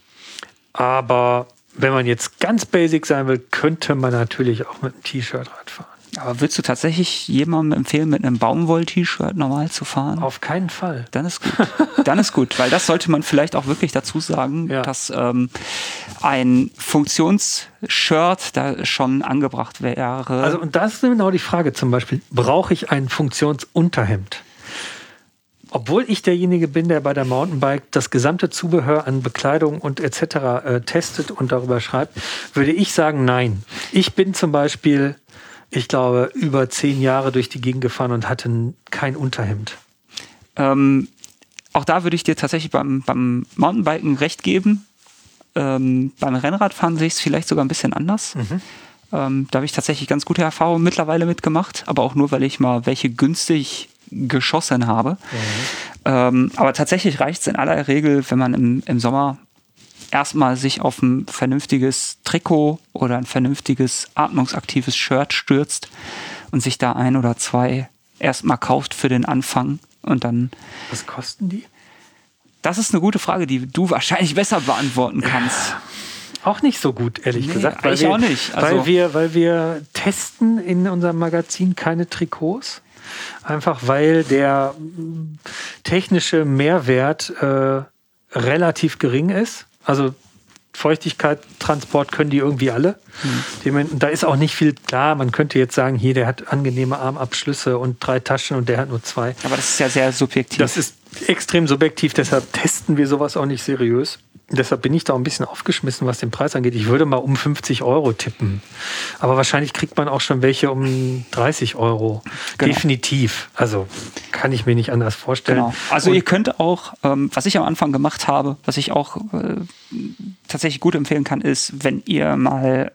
aber wenn man jetzt ganz basic sein will, könnte man natürlich auch mit einem T-Shirt Radfahren. Aber würdest du tatsächlich jemandem empfehlen, mit einem Baumwoll-T-Shirt normal zu fahren? Auf keinen Fall. Dann ist gut. Dann ist gut, weil das sollte man vielleicht auch wirklich dazu sagen, ja. dass ähm, ein Funktionsshirt da schon angebracht wäre. Also und das ist genau die Frage zum Beispiel, brauche ich ein Funktionsunterhemd? Obwohl ich derjenige bin, der bei der Mountainbike das gesamte Zubehör an Bekleidung und et cetera äh, testet und darüber schreibt, würde ich sagen, nein. Ich bin zum Beispiel, ich glaube, über zehn Jahre durch die Gegend gefahren und hatte kein Unterhemd. Ähm, auch da würde ich dir tatsächlich beim, beim Mountainbiken recht geben. Ähm, beim Rennradfahren sehe ich es vielleicht sogar ein bisschen anders. Mhm. Ähm, da habe ich tatsächlich ganz gute Erfahrungen mittlerweile mitgemacht, aber auch nur, weil ich mal welche günstig geschossen habe. Mhm. Ähm, aber tatsächlich reicht es in aller Regel, wenn man im, im Sommer erstmal sich auf ein vernünftiges Trikot oder ein vernünftiges atmungsaktives Shirt stürzt und sich da ein oder zwei erstmal kauft für den Anfang und dann... Was kosten die? Das ist eine gute Frage, die du wahrscheinlich besser beantworten kannst. Auch nicht so gut, ehrlich nee, gesagt. Weil ich wir, auch nicht. Also weil, wir, weil wir testen in unserem Magazin keine Trikots. Einfach weil der technische Mehrwert äh, relativ gering ist. Also Feuchtigkeitstransport können die irgendwie alle. Mhm. Da ist auch nicht viel klar. Man könnte jetzt sagen, hier, der hat angenehme Armabschlüsse und drei Taschen und der hat nur zwei. Aber das ist ja sehr subjektiv. Das ist extrem subjektiv, deshalb testen wir sowas auch nicht seriös. Deshalb bin ich da ein bisschen aufgeschmissen, was den Preis angeht. Ich würde mal um fünfzig Euro tippen. Aber wahrscheinlich kriegt man auch schon welche um dreißig Euro. Genau. Definitiv. Also kann ich mir nicht anders vorstellen. Genau. Also und ihr könnt auch, ähm, was ich am Anfang gemacht habe, was ich auch äh, tatsächlich gut empfehlen kann, ist, wenn ihr mal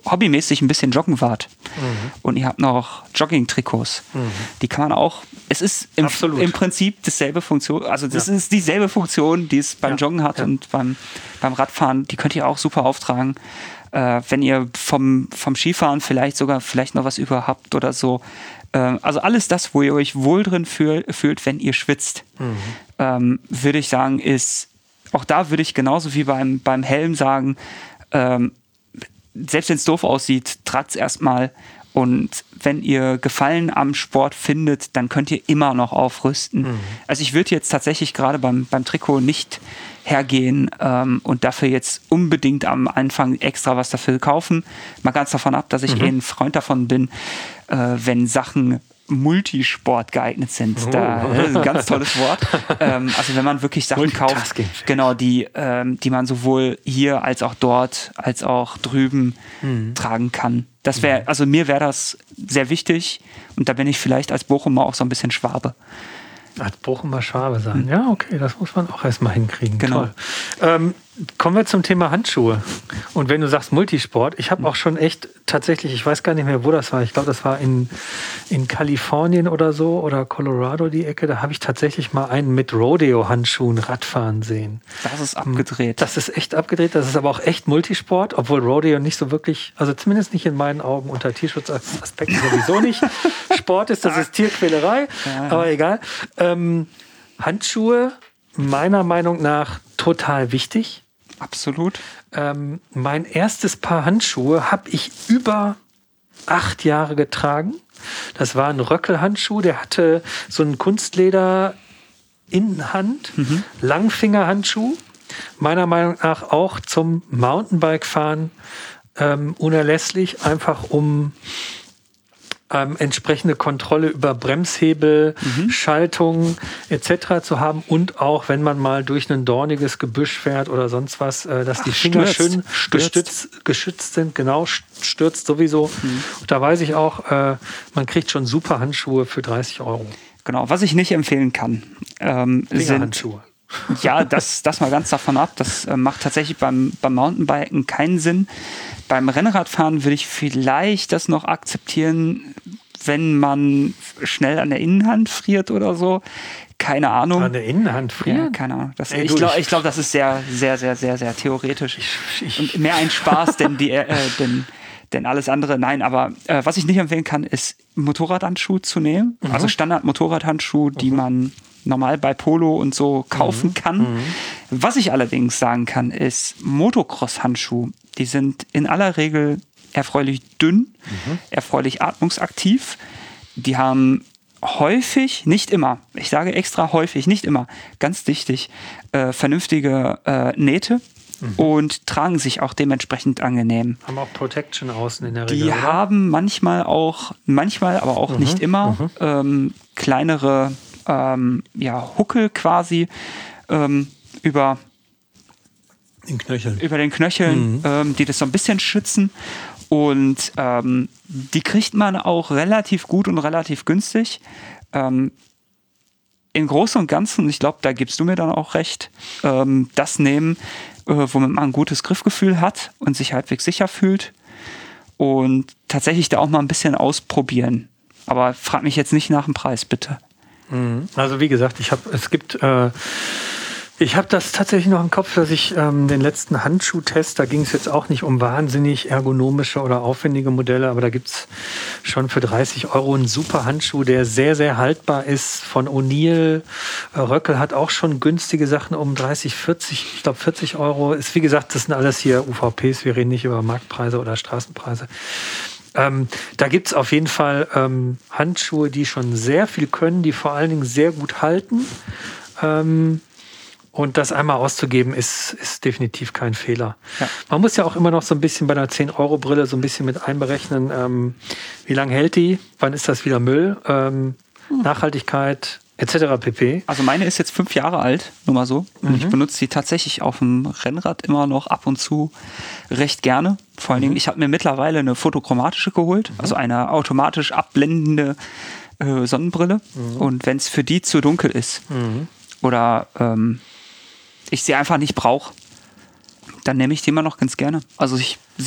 hobbymäßig ein bisschen joggen wart Mhm. und ihr habt noch Jogging-Trikots, Mhm. die kann man auch, es ist im, Absolut. im Prinzip dasselbe Funktion, also das Ja. ist dieselbe Funktion, die es beim Ja. Joggen hat Ja. und beim, beim Radfahren, die könnt ihr auch super auftragen. Äh, wenn ihr vom, vom Skifahren vielleicht sogar vielleicht noch was über habt oder so. Äh, also alles das, wo ihr euch wohl drin fühl, fühlt, wenn ihr schwitzt, Mhm. ähm, würde ich sagen, ist, auch da würde ich genauso wie beim, beim Helm sagen, ähm, selbst wenn es doof aussieht, tragt es erstmal. Und wenn ihr Gefallen am Sport findet, dann könnt ihr immer noch aufrüsten. Mhm. Also ich würde jetzt tatsächlich gerade beim, beim Trikot nicht hergehen ähm, und dafür jetzt unbedingt am Anfang extra was dafür kaufen. Mal ganz davon ab, dass ich Mhm. eh ein Freund davon bin, äh, wenn Sachen Multisport geeignet sind. Oh. Da, das ist ein ganz tolles Wort. ähm, also wenn man wirklich Sachen kauft, Multitasking. genau, die, ähm, die man sowohl hier als auch dort, als auch drüben Mhm. tragen kann. Das wäre, also mir wäre das sehr wichtig und da bin ich vielleicht als Bochumer auch so ein bisschen Schwabe. Als Bochumer Schwabe sein. Ja, okay, das muss man auch erstmal hinkriegen. Genau. Toll. Ähm, kommen wir zum Thema Handschuhe. Und wenn du sagst Multisport, ich habe auch schon echt tatsächlich, ich weiß gar nicht mehr, wo das war. Ich glaube, das war in, in Kalifornien oder so oder Colorado die Ecke. Da habe ich tatsächlich mal einen mit Rodeo-Handschuhen Radfahren sehen. Das ist abgedreht. Das ist echt abgedreht. Das ist aber auch echt Multisport, obwohl Rodeo nicht so wirklich, also zumindest nicht in meinen Augen unter Tierschutzaspekten sowieso nicht Sport ist. Das ist Tierquälerei, Ja. aber egal. Ähm, Handschuhe, meiner Meinung nach total wichtig. Absolut. Ähm, mein erstes Paar Handschuhe habe ich über acht Jahre getragen. Das war ein Röckel-Handschuh, der hatte so ein Kunstleder Innenhand, Mhm. Langfingerhandschuh. Meiner Meinung nach auch zum Mountainbike-Fahren ähm, unerlässlich, einfach um Ähm, entsprechende Kontrolle über Bremshebel, Mhm. Schaltung et cetera zu haben und auch, wenn man mal durch ein dorniges Gebüsch fährt oder sonst was, äh, dass die Ach, Finger stürzt. schön Stürzt. gestützt, geschützt sind. Genau, stürzt sowieso. Mhm. Und da weiß ich auch, äh, man kriegt schon super Handschuhe für dreißig Euro. Genau. Was ich nicht empfehlen kann, ähm, sind Fingerhandschuhe. ja, das, das mal ganz davon ab. Das äh, macht tatsächlich beim, beim Mountainbiken keinen Sinn. Beim Rennradfahren würde ich vielleicht das noch akzeptieren, wenn man schnell an der Innenhand friert oder so. Keine Ahnung. An der Innenhand frieren? Ja, keine Ahnung. Das, Ey, ich du, glaube, ich- ich glaub, das ist sehr, sehr, sehr, sehr, sehr theoretisch. ich- Und mehr ein Spaß, denn, die, äh, denn, denn alles andere. Nein, aber äh, was ich nicht empfehlen kann, ist Motorradhandschuhe zu nehmen. Mhm. Also Standard-Motorradhandschuhe, die man normal bei Polo und so kaufen Mhm. kann. Was ich allerdings sagen kann, ist Motocross-Handschuhe. Die sind in aller Regel erfreulich dünn, Mhm. erfreulich atmungsaktiv. Die haben häufig, nicht immer, ich sage extra häufig, nicht immer, ganz wichtig, äh, vernünftige äh, Nähte Mhm. und tragen sich auch dementsprechend angenehm. Haben auch Protection außen in der Die Regel, oder? haben manchmal auch, manchmal, aber auch nicht immer, ähm, kleinere ähm, ja, Huckel quasi ähm, über, In Knöcheln. über den Knöcheln, ähm, die das so ein bisschen schützen. Und ähm, die kriegt man auch relativ gut und relativ günstig. Ähm, Im Großen und Ganzen, ich glaube, da gibst du mir dann auch recht, ähm, das nehmen, äh, womit man ein gutes Griffgefühl hat und sich halbwegs sicher fühlt. Und tatsächlich da auch mal ein bisschen ausprobieren. Aber frag mich jetzt nicht nach dem Preis, bitte. Also wie gesagt, ich habe, es gibt, äh, ich habe das tatsächlich noch im Kopf, dass ich ähm, den letzten Handschuhtest, da ging es jetzt auch nicht um wahnsinnig ergonomische oder aufwendige Modelle, aber da gibt's schon für dreißig Euro einen super Handschuh, der sehr, sehr haltbar ist, von O'Neill. Äh, Röckel hat auch schon günstige Sachen um dreißig, vierzig, ich glaube vierzig Euro. Ist wie gesagt, das sind alles hier U V Ps, wir reden nicht über Marktpreise oder Straßenpreise. Ähm, da gibt es auf jeden Fall ähm, Handschuhe, die schon sehr viel können, die vor allen Dingen sehr gut halten. Ähm, und das einmal auszugeben, ist, ist definitiv kein Fehler. Ja. Man muss ja auch immer noch so ein bisschen bei einer zehn Euro Brille so ein bisschen mit einberechnen, ähm, wie lange hält die, wann ist das wieder Müll, ähm, Nachhaltigkeit et cetera pp. Also meine ist jetzt fünf Jahre alt, nur mal so. Und Mhm. ich benutze die tatsächlich auf dem Rennrad immer noch ab und zu recht gerne. Vor allen Mhm. Dingen, ich habe mir mittlerweile eine fotochromatische geholt, also eine automatisch abblendende äh, Sonnenbrille. Mhm. Und wenn es für die zu dunkel ist oder ähm, ich sie einfach nicht brauche, dann nehme ich die immer noch ganz gerne. Also ich, sie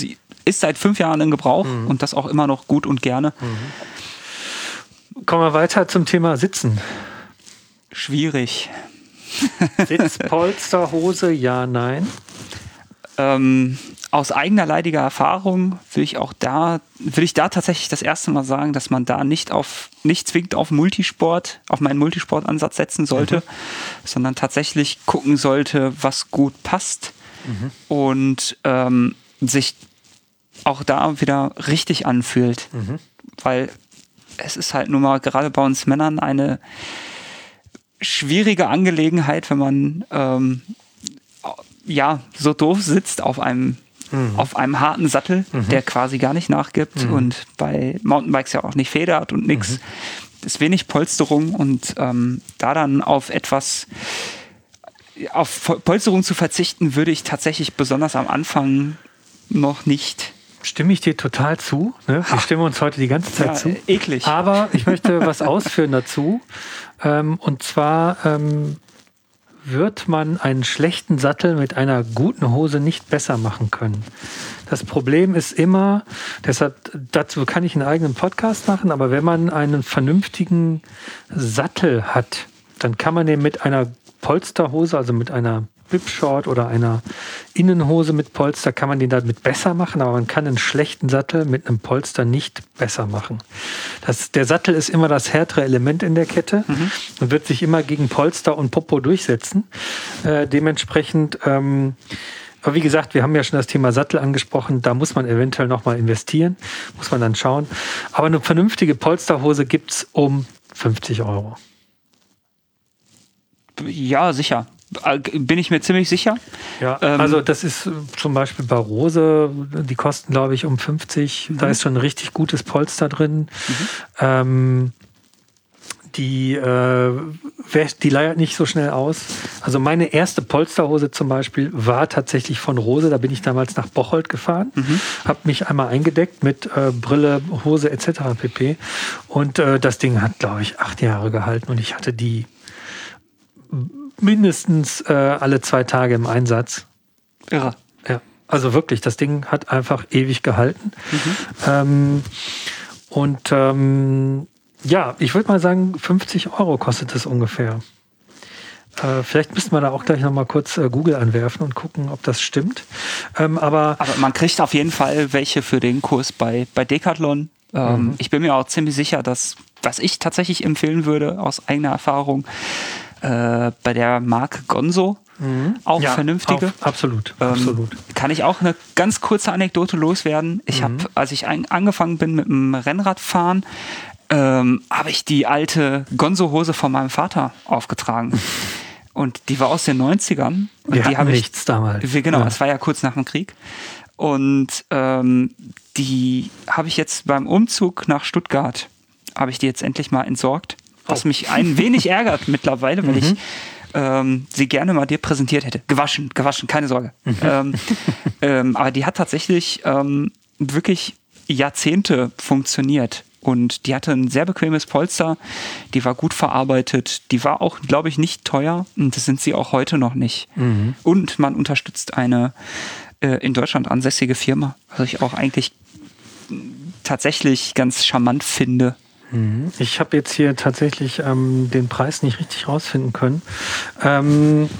ist seit fünf Jahren in Gebrauch mhm. und das auch immer noch gut und gerne. Mhm. Kommen wir weiter zum Thema Sitzen. Schwierig. Sitzpolsterhose, ja, nein? Ähm, aus eigener leidiger Erfahrung will ich auch da, will ich da tatsächlich das erste Mal sagen, dass man da nicht auf, nicht zwingend auf Multisport, auf meinen Multisportansatz setzen sollte, mhm. sondern tatsächlich gucken sollte, was gut passt mhm. und ähm, sich auch da wieder richtig anfühlt. Mhm. Weil es ist halt nun mal gerade bei uns Männern eine schwierige Angelegenheit, wenn man ähm, ja so doof sitzt auf einem mhm. auf einem harten Sattel, mhm. der quasi gar nicht nachgibt mhm. und bei Mountainbikes ja auch nicht federt und nix. Mhm. Ist wenig Polsterung und ähm, da dann auf etwas auf Polsterung zu verzichten, würde ich tatsächlich besonders am Anfang noch nicht. Stimme ich dir total zu. Ne? Wir stimmen uns heute die ganze Zeit ja, zu. Eklig. Aber ich möchte was ausführen dazu. Ähm, und zwar ähm, wird man einen schlechten Sattel mit einer guten Hose nicht besser machen können. Das Problem ist immer, deshalb dazu kann ich einen eigenen Podcast machen, aber wenn man einen vernünftigen Sattel hat, dann kann man den mit einer Polsterhose, also mit einer Bibshort oder einer Innenhose mit Polster, kann man den damit besser machen, aber man kann einen schlechten Sattel mit einem Polster nicht besser machen. Das, der Sattel ist immer das härtere Element in der Kette mhm. und wird sich immer gegen Polster und Popo durchsetzen. Äh, dementsprechend, ähm, aber wie gesagt, wir haben ja schon das Thema Sattel angesprochen, da muss man eventuell nochmal investieren, muss man dann schauen. Aber eine vernünftige Polsterhose gibt's um fünfzig Euro. Ja, sicher. Bin ich mir ziemlich sicher. Ja, ähm, also das ist zum Beispiel bei Rose, die kosten glaube ich um fünfzig, mhm. da ist schon ein richtig gutes Polster drin. Mhm. Ähm, die, äh, die leiert nicht so schnell aus. Also meine erste Polsterhose zum Beispiel war tatsächlich von Rose, da bin ich damals nach Bocholt gefahren, mhm. habe mich einmal eingedeckt mit äh, Brille, Hose et cetera pp. Und äh, das Ding hat glaube ich acht Jahre gehalten und ich hatte die mindestens äh, alle zwei Tage im Einsatz. Irre. Ja, also wirklich, das Ding hat einfach ewig gehalten. Mhm. Ähm, und ähm, ja, ich würde mal sagen, fünfzig Euro kostet es ungefähr. Äh, vielleicht müssten wir da auch gleich nochmal kurz äh, Google anwerfen und gucken, ob das stimmt. Ähm, aber, aber man kriegt auf jeden Fall welche für den Kurs bei, bei Decathlon. Ähm, mhm. Ich bin mir auch ziemlich sicher, dass, was ich tatsächlich empfehlen würde, aus eigener Erfahrung, Äh, bei der Marke Gonzo mhm. auch ja, vernünftige. Auf, absolut, ähm, absolut. Kann ich auch eine ganz kurze Anekdote loswerden. Ich mhm. habe, als ich ein, angefangen bin mit dem Rennradfahren, ähm, habe ich die alte Gonzo-Hose von meinem Vater aufgetragen. Und die war aus den neunzigern. Und Wir die hatten ich, nichts damals. Genau, ja. das war ja kurz nach dem Krieg. Und ähm, die habe ich jetzt beim Umzug nach Stuttgart, habe ich die jetzt endlich mal entsorgt. Was oh. mich ein wenig ärgert mittlerweile, weil mhm. ich ähm, sie gerne mal dir präsentiert hätte. Gewaschen, gewaschen, keine Sorge. Mhm. Ähm, ähm, aber die hat tatsächlich ähm, wirklich Jahrzehnte funktioniert. Und die hatte ein sehr bequemes Polster, die war gut verarbeitet, die war auch, glaube ich, nicht teuer und das sind sie auch heute noch nicht. Mhm. Und man unterstützt eine äh, in Deutschland ansässige Firma, was ich auch eigentlich tatsächlich ganz charmant finde. Ich habe jetzt hier tatsächlich ähm, den Preis nicht richtig rausfinden können. Ähm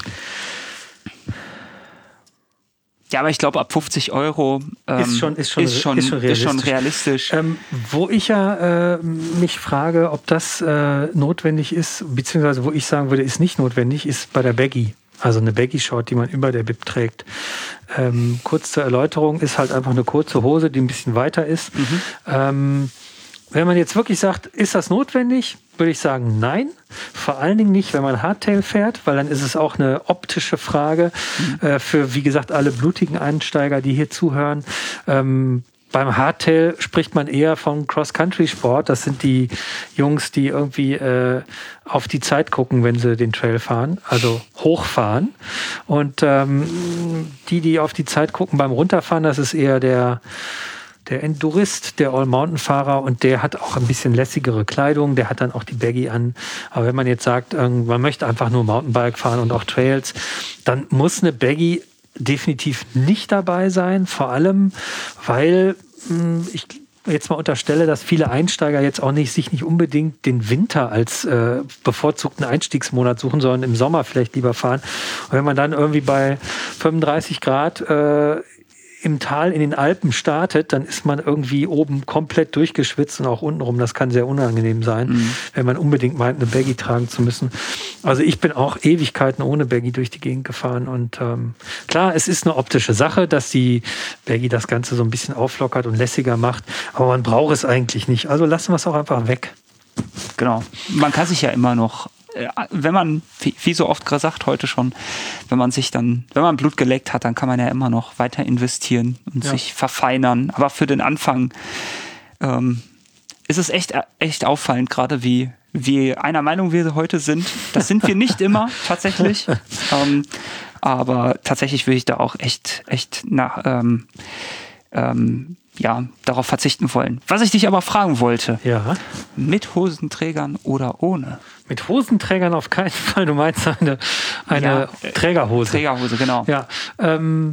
ja, aber ich glaube, ab fünfzig Euro ähm, ist, schon, ist, schon, ist, schon, ist schon realistisch. Ist schon realistisch. Ähm, wo ich ja äh, mich frage, ob das äh, notwendig ist, beziehungsweise wo ich sagen würde, ist nicht notwendig, ist bei der Baggy. Also eine Baggy-Short, die man über der Bib trägt. Ähm, kurz zur Erläuterung, ist halt einfach eine kurze Hose, die ein bisschen weiter ist. Mhm. Ähm, Wenn man jetzt wirklich sagt, ist das notwendig, würde ich sagen, nein. Vor allen Dingen nicht, wenn man Hardtail fährt, weil dann ist es auch eine optische Frage mhm. äh, für, wie gesagt, alle blutigen Einsteiger, die hier zuhören. Ähm, beim Hardtail spricht man eher vom Cross-Country-Sport. Das sind die Jungs, die irgendwie äh, auf die Zeit gucken, wenn sie den Trail fahren, also hochfahren. Und ähm, die, die auf die Zeit gucken beim Runterfahren, das ist eher der Der Endurist, der All-Mountain-Fahrer, und der hat auch ein bisschen lässigere Kleidung, der hat dann auch die Baggy an. Aber wenn man jetzt sagt, man möchte einfach nur Mountainbike fahren und auch Trails, dann muss eine Baggy definitiv nicht dabei sein, vor allem, weil mh, ich jetzt mal unterstelle, dass viele Einsteiger jetzt auch nicht sich nicht unbedingt den Winter als äh, bevorzugten Einstiegsmonat suchen, sondern im Sommer vielleicht lieber fahren. Und wenn man dann irgendwie bei fünfunddreißig Grad äh, im Tal in den Alpen startet, dann ist man irgendwie oben komplett durchgeschwitzt und auch untenrum. Das kann sehr unangenehm sein, mhm. wenn man unbedingt meint, eine Baggy tragen zu müssen. Also ich bin auch Ewigkeiten ohne Baggy durch die Gegend gefahren. Und ähm, klar, es ist eine optische Sache, dass die Baggy das Ganze so ein bisschen auflockert und lässiger macht. Aber man braucht es eigentlich nicht. Also lassen wir es auch einfach weg. Genau. Man kann sich ja immer noch, wenn man, wie, wie so oft gesagt heute schon, wenn man sich dann, wenn man Blut geleckt hat, dann kann man ja immer noch weiter investieren und ja. sich verfeinern. Aber für den Anfang ähm, ist es echt, echt auffallend, gerade wie, wie einer Meinung wir heute sind. Das sind wir nicht immer, tatsächlich. ähm, aber tatsächlich würde ich da auch echt, echt nach, ähm, ähm, ja, darauf verzichten wollen. Was ich dich aber fragen wollte, ja. mit Hosenträgern oder ohne? Mit Hosenträgern auf keinen Fall. Du meinst eine, eine ja, Trägerhose. Trägerhose, genau. Ja, ähm,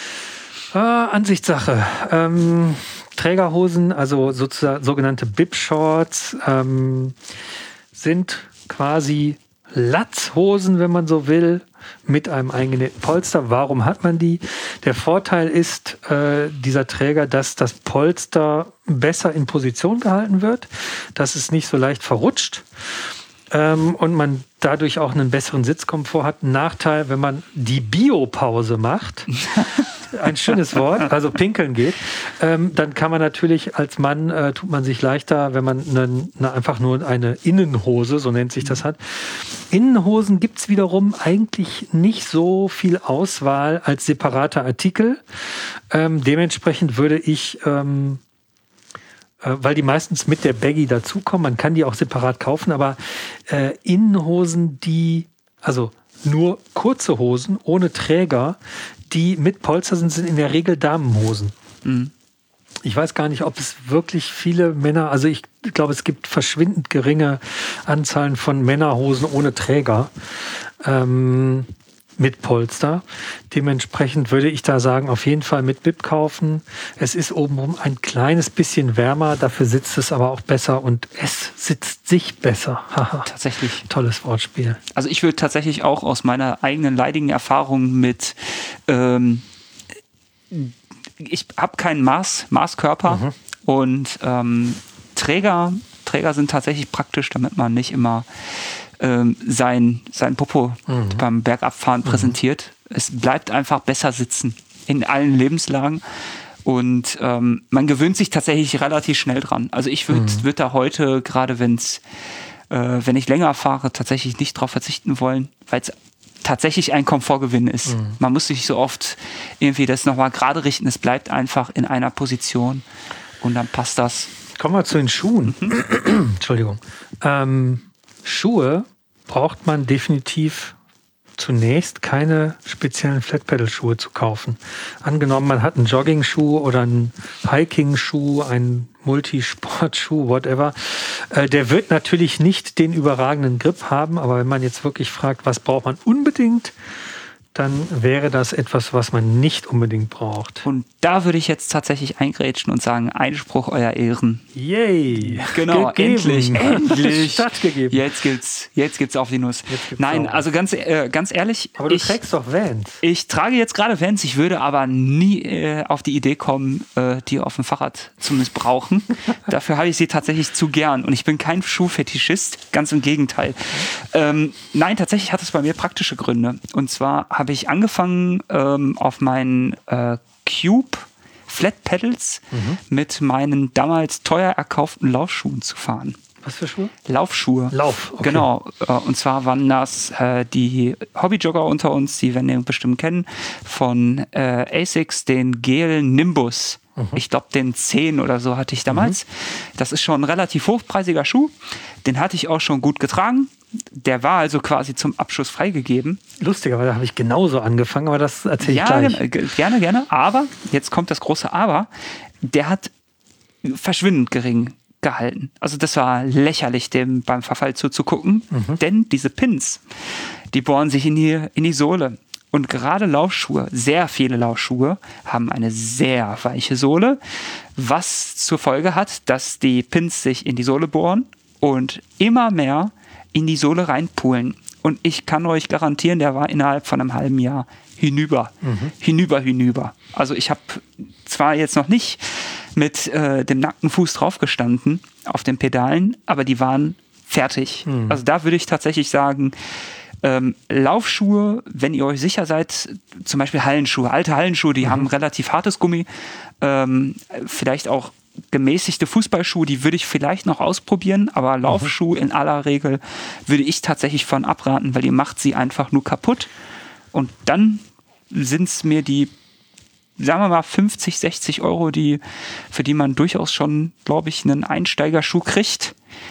äh, Ansichtssache. Ähm, Trägerhosen, also sozusagen sogenannte Bib-Shorts, ähm, sind quasi Latzhosen, wenn man so will, mit einem eingenähten Polster. Warum hat man die? Der Vorteil ist äh, dieser Träger, dass das Polster besser in Position gehalten wird, dass es nicht so leicht verrutscht ähm, und man dadurch auch einen besseren Sitzkomfort hat. Ein Nachteil, wenn man die Biopause macht, ein schönes Wort, also pinkeln geht, ähm, dann kann man natürlich als Mann, äh, tut man sich leichter, wenn man eine, eine, einfach nur eine Innenhose, so nennt sich das, hat. Innenhosen gibt es wiederum eigentlich nicht so viel Auswahl als separater Artikel. Ähm, dementsprechend würde ich, ähm, äh, weil die meistens mit der Baggy dazukommen, man kann die auch separat kaufen, aber äh, Innenhosen, die, also nur kurze Hosen ohne Träger, die mit Polster sind, sind in der Regel Damenhosen. Mhm. Ich weiß gar nicht, ob es wirklich viele Männer, also ich glaube, es gibt verschwindend geringe Anzahlen von Männerhosen ohne Träger ähm, mit Polster. Dementsprechend würde ich da sagen, auf jeden Fall mit Bib kaufen. Es ist obenrum ein kleines bisschen wärmer, dafür sitzt es aber auch besser und es sitzt sich besser. Tatsächlich. Tolles Wortspiel. Also ich würde tatsächlich auch aus meiner eigenen leidigen Erfahrung mit ähm, ich habe keinen Maß, Maßkörper mhm. und ähm, Träger, Träger sind tatsächlich praktisch, damit man nicht immer ähm, sein, sein Popo mhm. beim Bergabfahren mhm. präsentiert. Es bleibt einfach besser sitzen in allen Lebenslagen und ähm, man gewöhnt sich tatsächlich relativ schnell dran. Also ich würde mhm. würd da heute, gerade wenn's, äh, wenn ich länger fahre, tatsächlich nicht drauf verzichten wollen, weil es tatsächlich ein Komfortgewinn ist. Mhm. Man muss sich so oft irgendwie das nochmal gerade richten. Es bleibt einfach in einer Position und dann passt das. Kommen wir zu den Schuhen. Mhm. Entschuldigung. Ähm, Schuhe braucht man definitiv zunächst keine speziellen Flat-Pedal-Schuhe zu kaufen. Angenommen, man hat einen Jogging-Schuh oder einen Hiking-Schuh, einen Multisportschuh, whatever. Äh, der wird natürlich nicht den überragenden Grip haben, aber wenn man jetzt wirklich fragt, was braucht man unbedingt, dann wäre das etwas, was man nicht unbedingt braucht. Und da würde ich jetzt tatsächlich eingrätschen und sagen, Einspruch, euer Ehren. Yay! Genau, gegeben. endlich, endlich. Stattgegeben. Jetzt gibt's, jetzt gibt's auf die Nuss. Nein, also ganz, äh, ganz ehrlich. Aber du ich, trägst doch Vans. Ich trage jetzt gerade Vans, ich würde aber nie äh, auf die Idee kommen, äh, die auf dem Fahrrad zu missbrauchen. Dafür habe ich sie tatsächlich zu gern und ich bin kein Schuhfetischist, ganz im Gegenteil. Ähm, nein, tatsächlich hat es bei mir praktische Gründe. Und zwar habe ich angefangen ähm, auf meinen äh, Cube Flat Pedals mhm. mit meinen damals teuer erkauften Laufschuhen zu fahren. Was für Schuhe? Laufschuhe. Lauf, okay. Genau. Und zwar waren das äh, die Hobbyjogger unter uns, die werden den bestimmt kennen, von äh, Asics, den Gel Nimbus. Mhm. Ich glaube, den zehn oder so hatte ich damals. Mhm. Das ist schon ein relativ hochpreisiger Schuh. Den hatte ich auch schon gut getragen. Der war also quasi zum Abschuss freigegeben. Lustigerweise habe ich genauso angefangen, aber das erzähle ich ja, gleich. Gerne, gerne, gerne. Aber, jetzt kommt das große Aber, der hat verschwindend gering gehalten. Also das war lächerlich, dem beim Verfall zuzugucken, mhm. denn diese Pins, die bohren sich in die, in die Sohle. Und gerade Laufschuhe, sehr viele Laufschuhe, haben eine sehr weiche Sohle, was zur Folge hat, dass die Pins sich in die Sohle bohren und immer mehr in die Sohle reinpulen. Und ich kann euch garantieren, der war innerhalb von einem halben Jahr hinüber. Mhm. Hinüber, hinüber. Also ich habe zwar jetzt noch nicht mit äh, dem nackten Fuß draufgestanden auf den Pedalen, aber die waren fertig. Mhm. Also da würde ich tatsächlich sagen, Ähm, Laufschuhe, wenn ihr euch sicher seid, zum Beispiel Hallenschuhe, alte Hallenschuhe, die mhm. haben relativ hartes Gummi, ähm, vielleicht auch gemäßigte Fußballschuhe, die würde ich vielleicht noch ausprobieren, aber Laufschuhe mhm. in aller Regel würde ich tatsächlich von abraten, weil ihr macht sie einfach nur kaputt und dann sind es mir die, sagen wir mal, fünfzig, sechzig Euro, die, für die man durchaus schon, glaube ich, einen Einsteigerschuh kriegt.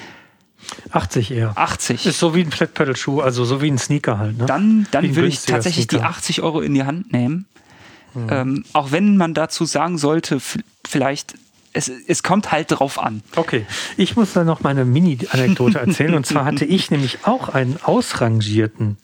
achtzig eher. achtzig. Ist so wie ein Flat-Pedal-Schuh, also so wie ein Sneaker halt. Ne? Dann, dann würde ich tatsächlich Sneaker. die achtzig Euro in die Hand nehmen. Mhm. Ähm, auch wenn man dazu sagen sollte, f- vielleicht, es, es kommt halt drauf an. Okay, ich muss da noch meine Mini-Anekdote erzählen. Und zwar hatte ich nämlich auch einen ausrangierten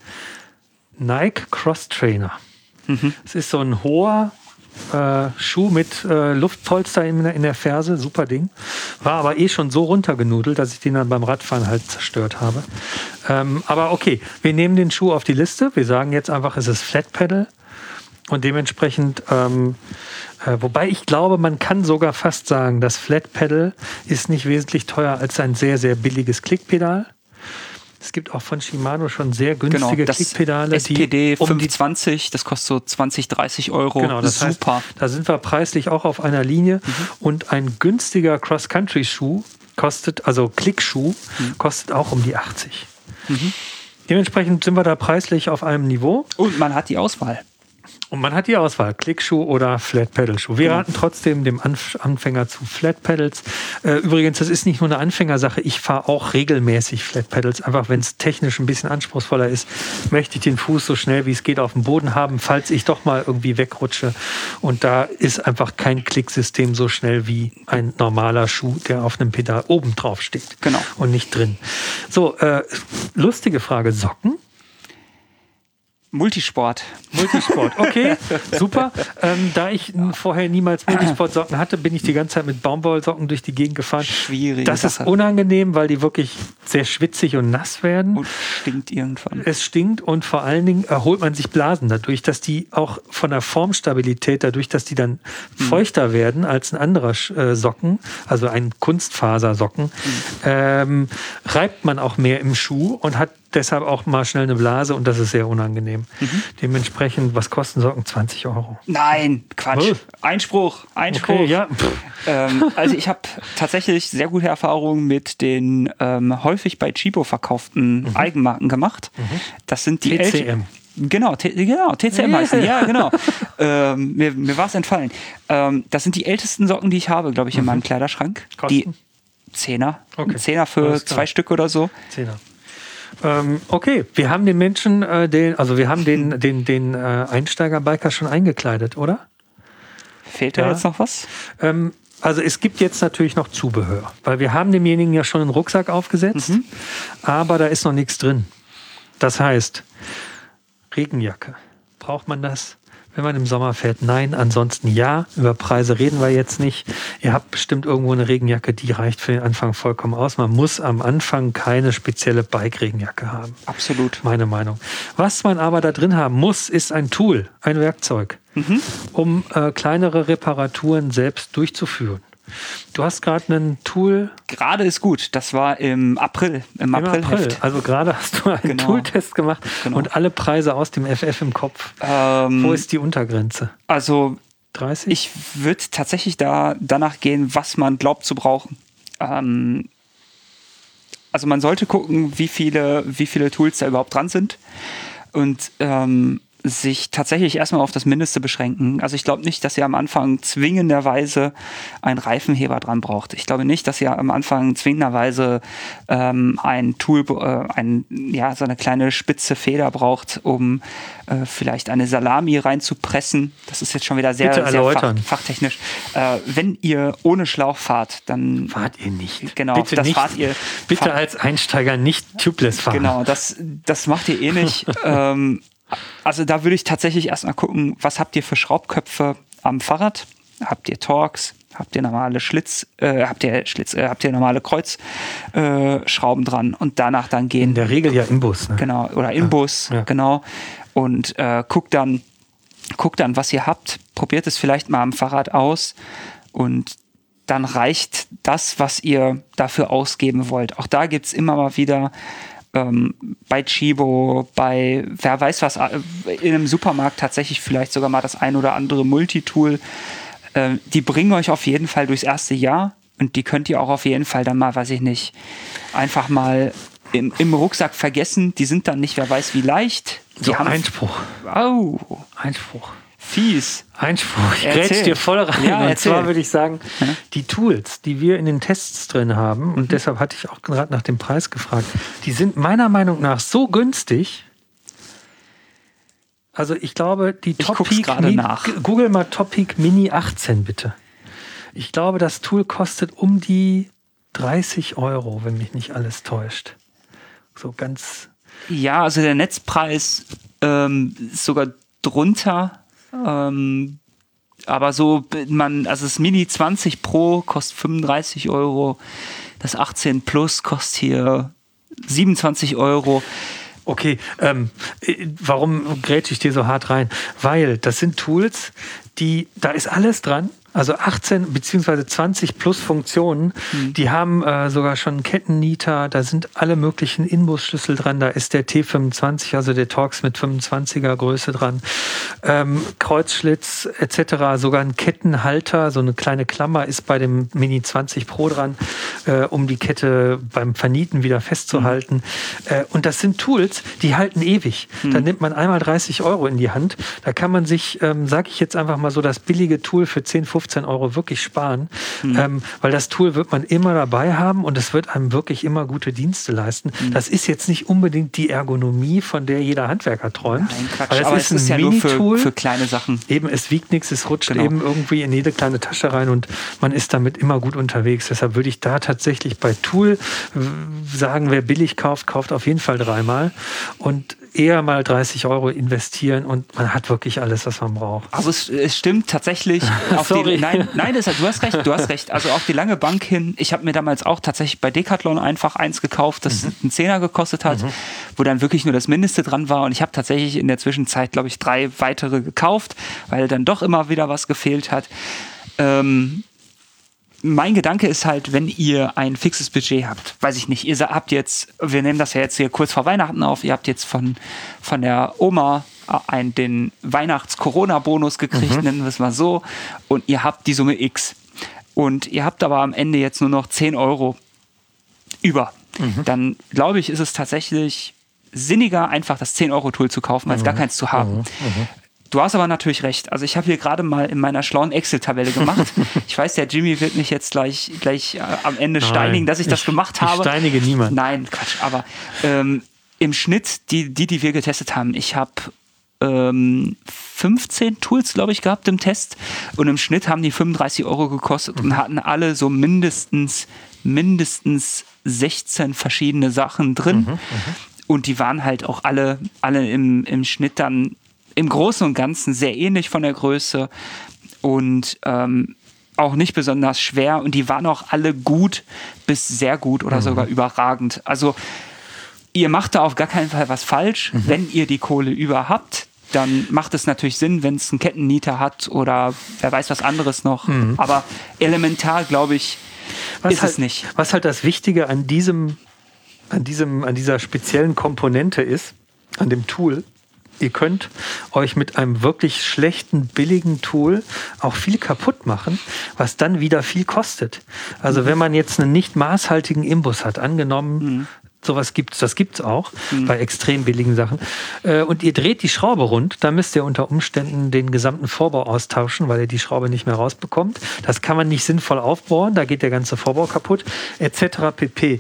Nike Cross Trainer. Mhm. Es ist so ein hoher Äh, Schuh mit äh, Luftpolster in, in der Ferse, super Ding. War aber eh schon so runtergenudelt, dass ich den dann beim Radfahren halt zerstört habe. Ähm, aber okay, wir nehmen den Schuh auf die Liste. Wir sagen jetzt einfach, es ist Flat Pedal. Und dementsprechend, ähm, äh, wobei ich glaube, man kann sogar fast sagen, das Flat Pedal ist nicht wesentlich teurer als ein sehr, sehr billiges Klickpedal. Es gibt auch von Shimano schon sehr günstige genau, das Klickpedale. S P D um fünfhundertzwanzig, das kostet so zwanzig, dreißig Euro. Genau, das super. Heißt, da sind wir preislich auch auf einer Linie. Mhm. Und ein günstiger Cross-Country-Schuh kostet, also Klickschuh, mhm. kostet auch um die achtzig. Mhm. Dementsprechend sind wir da preislich auf einem Niveau. Und man hat die Auswahl. Und man hat die Auswahl, Klickschuh oder Flat-Pedal-Schuh. Wir raten trotzdem dem Anf- Anfänger zu Flat-Pedals. Äh, übrigens, das ist nicht nur eine Anfängersache. Ich fahre auch regelmäßig Flat-Pedals. Einfach, wenn es technisch ein bisschen anspruchsvoller ist, möchte ich den Fuß so schnell wie es geht auf dem Boden haben, falls ich doch mal irgendwie wegrutsche. Und da ist einfach kein Klicksystem so schnell wie ein normaler Schuh, der auf einem Pedal oben drauf steht. Genau. Und nicht drin. So, äh, lustige Frage. Socken? Multisport. Multisport, okay, super. Ähm, da ich vorher niemals Multisport-Socken hatte, bin ich die ganze Zeit mit Baumwollsocken durch die Gegend gefahren. Schwierig. Das ist unangenehm, weil die wirklich sehr schwitzig und nass werden. Und stinkt irgendwann. Es stinkt und vor allen Dingen erholt man sich Blasen dadurch, dass die auch von der Formstabilität, dadurch, dass die dann mhm. feuchter werden als ein anderer äh, Socken, also ein Kunstfasersocken, mhm. ähm, reibt man auch mehr im Schuh und hat deshalb auch mal schnell eine Blase und das ist sehr unangenehm. Mhm. Dementsprechend, was kosten Socken? zwanzig Euro. Nein, Quatsch. Was? Einspruch, Einspruch. Okay, ja. ähm, also ich habe tatsächlich sehr gute Erfahrungen mit den ähm, häufig bei Chibo verkauften mhm. Eigenmarken gemacht. Mhm. Das sind die T C M. El- Genau, T- genau, T C M heißen die. Ja, genau. ähm, mir mir war es entfallen. Ähm, das sind die ältesten Socken, die ich habe, glaube ich, in mhm. meinem Kleiderschrank. Kosten? Die Zehner. Okay. Zehner für zwei Stück oder so. Zehner. Ähm, okay, wir haben den Menschen, äh, den, also wir haben den, den, den äh, Einsteiger-Biker schon eingekleidet, oder? Fehlt da ja. jetzt noch was? Ähm, also es gibt jetzt natürlich noch Zubehör, weil wir haben demjenigen ja schon einen Rucksack aufgesetzt, mhm. aber da ist noch nichts drin. Das heißt, Regenjacke, braucht man das? Wenn man im Sommer fährt, nein. Ansonsten ja. Über Preise reden wir jetzt nicht. Ihr habt bestimmt irgendwo eine Regenjacke, die reicht für den Anfang vollkommen aus. Man muss am Anfang keine spezielle Bike-Regenjacke haben. Absolut. Meine Meinung. Was man aber da drin haben muss, ist ein Tool, ein Werkzeug, mhm. um äh, kleinere Reparaturen selbst durchzuführen. Du hast gerade ein Tool. Gerade ist gut. Das war im April. Im, Im April. April. Also gerade hast du einen genau. Tooltest gemacht genau. und alle Preise aus dem F F im Kopf. Ähm, Wo ist die Untergrenze? Also dreißig? Ich würde tatsächlich da danach gehen, was man glaubt zu brauchen. Ähm, also man sollte gucken, wie viele, wie viele Tools da überhaupt dran sind. Und ähm, sich tatsächlich erstmal auf das Mindeste beschränken. Also ich glaube nicht, dass ihr am Anfang zwingenderweise einen Reifenheber dran braucht. Ich glaube nicht, dass ihr am Anfang zwingenderweise ähm, ein Tool, äh, ein, ja, so eine kleine spitze Feder braucht, um äh, vielleicht eine Salami reinzupressen. Das ist jetzt schon wieder sehr, sehr fach, fachtechnisch. Äh, wenn ihr ohne Schlauch fahrt, dann... Fahrt ihr nicht. Genau, bitte das nicht, fahrt ihr... Bitte fahrt, als Einsteiger nicht tubeless fahren. Genau, das, das macht ihr eh nicht. ähm, Also da würde ich tatsächlich erstmal gucken, was habt ihr für Schraubköpfe am Fahrrad? Habt ihr Torx? Habt ihr normale Schlitz, äh, habt ihr Schlitz, äh, habt ihr normale Kreuzschrauben äh, dran und danach dann gehen. In der Regel ja Inbus. Ne? Genau, oder Inbus, ja, ja. genau. Und äh, guckt dann, guckt dann, was ihr habt, probiert es vielleicht mal am Fahrrad aus und dann reicht das, was ihr dafür ausgeben wollt. Auch da gibt es immer mal wieder ähm, bei Chibo, bei wer weiß was, in einem Supermarkt tatsächlich vielleicht sogar mal das ein oder andere Multitool. Äh, die bringen euch auf jeden Fall durchs erste Jahr und die könnt ihr auch auf jeden Fall dann mal, weiß ich nicht, einfach mal im, im Rucksack vergessen. Die sind dann nicht, wer weiß wie leicht. Die So, haben Einspruch. Oh, Einspruch. fies. Einspruch. Ich Erzähl. grätsch dir voll rein. Ja, und erzähl. zwar würde ich sagen, Ja. die Tools, die wir in den Tests drin haben, und deshalb hatte ich auch gerade nach dem Preis gefragt, die sind meiner Meinung nach so günstig. Also ich glaube, die Ich Top guck's Peak, gerade Mi- nach. G- Google mal Top Peak Mini achtzehn bitte. Ich glaube, das Tool kostet um die dreißig Euro, wenn mich nicht alles täuscht. So ganz... Ja, also der Netzpreis ähm, ist sogar drunter. Ähm, aber so, man, also das Mini zwanzig Pro kostet fünfunddreißig Euro. Das achtzehn Plus kostet hier siebenundzwanzig Euro. Okay, ähm, äh, warum grätsche ich dir so hart rein? Weil das sind Tools, die, da ist alles dran. Also achtzehn beziehungsweise zwanzig plus Funktionen, mhm. die haben äh, sogar schon einen Kettennieter, da sind alle möglichen Inbus-Schlüssel dran, da ist der T fünfundzwanzig, also der Torx mit fünfundzwanziger Größe dran, ähm, Kreuzschlitz et cetera, sogar ein Kettenhalter, so eine kleine Klammer ist bei dem Mini zwanzig Pro dran, äh, um die Kette beim Vernieten wieder festzuhalten. Mhm. Äh, und das sind Tools, die halten ewig. Mhm. Da nimmt man einmal dreißig Euro in die Hand, da kann man sich, ähm, sag ich jetzt einfach mal so, das billige Tool für zehn, fünfzehn Euro wirklich sparen, mhm. ähm, weil das Tool wird man immer dabei haben und es wird einem wirklich immer gute Dienste leisten. Mhm. Das ist jetzt nicht unbedingt die Ergonomie, von der jeder Handwerker träumt. Nein, Quatsch, weil das aber ist es ist ja nur für, für kleine Sachen. Eben, es wiegt nichts, es rutscht Genau. eben irgendwie in jede kleine Tasche rein und man ist damit immer gut unterwegs. Deshalb würde ich da tatsächlich bei Tool sagen, wer billig kauft, kauft auf jeden Fall dreimal und eher mal dreißig Euro investieren und man hat wirklich alles, was man braucht. Also es, es stimmt tatsächlich. Auf Sorry. Die, nein, nein, das, du hast recht, du hast recht. Also auf die lange Bank hin. Ich habe mir damals auch tatsächlich bei Decathlon einfach eins gekauft, das mhm. einen Zehner gekostet hat, mhm. wo dann wirklich nur das Mindeste dran war. Und ich habe tatsächlich in der Zwischenzeit, glaube ich, drei weitere gekauft, weil dann doch immer wieder was gefehlt hat. Ähm, Mein Gedanke ist halt, wenn ihr ein fixes Budget habt, weiß ich nicht, ihr habt jetzt, wir nehmen das ja jetzt hier kurz vor Weihnachten auf, ihr habt jetzt von, von der Oma einen, den Weihnachts-Corona-Bonus gekriegt, mhm. nennen wir es mal so, und ihr habt die Summe X. Und ihr habt aber am Ende jetzt nur noch zehn Euro über. Mhm. Dann glaube ich, ist es tatsächlich sinniger, einfach das zehn Euro Tool zu kaufen, als mhm. gar keins zu haben. Mhm. Mhm. Du hast aber natürlich recht. Also ich habe hier gerade mal in meiner schlauen Excel-Tabelle gemacht. Ich weiß, der Jimmy wird mich jetzt gleich, gleich äh, am Ende Nein, steinigen, dass ich, ich das gemacht habe. Ich steinige niemanden. Nein, Quatsch. Aber ähm, im Schnitt, die, die, die wir getestet haben, ich habe ähm, fünfzehn Tools, glaube ich, gehabt im Test. Und im Schnitt haben die fünfunddreißig Euro gekostet mhm. und hatten alle so mindestens, mindestens sechzehn verschiedene Sachen drin. Mhm, und die waren halt auch alle, alle im, im Schnitt dann im Großen und Ganzen sehr ähnlich von der Größe und ähm, auch nicht besonders schwer. Und die waren auch alle gut bis sehr gut oder mhm. sogar überragend. Also ihr macht da auf gar keinen Fall was falsch. Mhm. Wenn ihr die Kohle über habt, dann macht es natürlich Sinn, wenn es einen Kettennieter hat oder wer weiß was anderes noch. Mhm. Aber elementar, glaube ich, was ist halt, es nicht. Was halt das Wichtige an diesem, an diesem, an dieser speziellen Komponente ist, an dem Tool, ihr könnt euch mit einem wirklich schlechten, billigen Tool auch viel kaputt machen, was dann wieder viel kostet. Also mhm. wenn man jetzt einen nicht maßhaltigen Imbus hat, angenommen, mhm. sowas gibt's, das gibt's auch mhm. bei extrem billigen Sachen. Und ihr dreht die Schraube rund, dann müsst ihr unter Umständen den gesamten Vorbau austauschen, weil ihr die Schraube nicht mehr rausbekommt. Das kann man nicht sinnvoll aufbohren, da geht der ganze Vorbau kaputt, et cetera pp.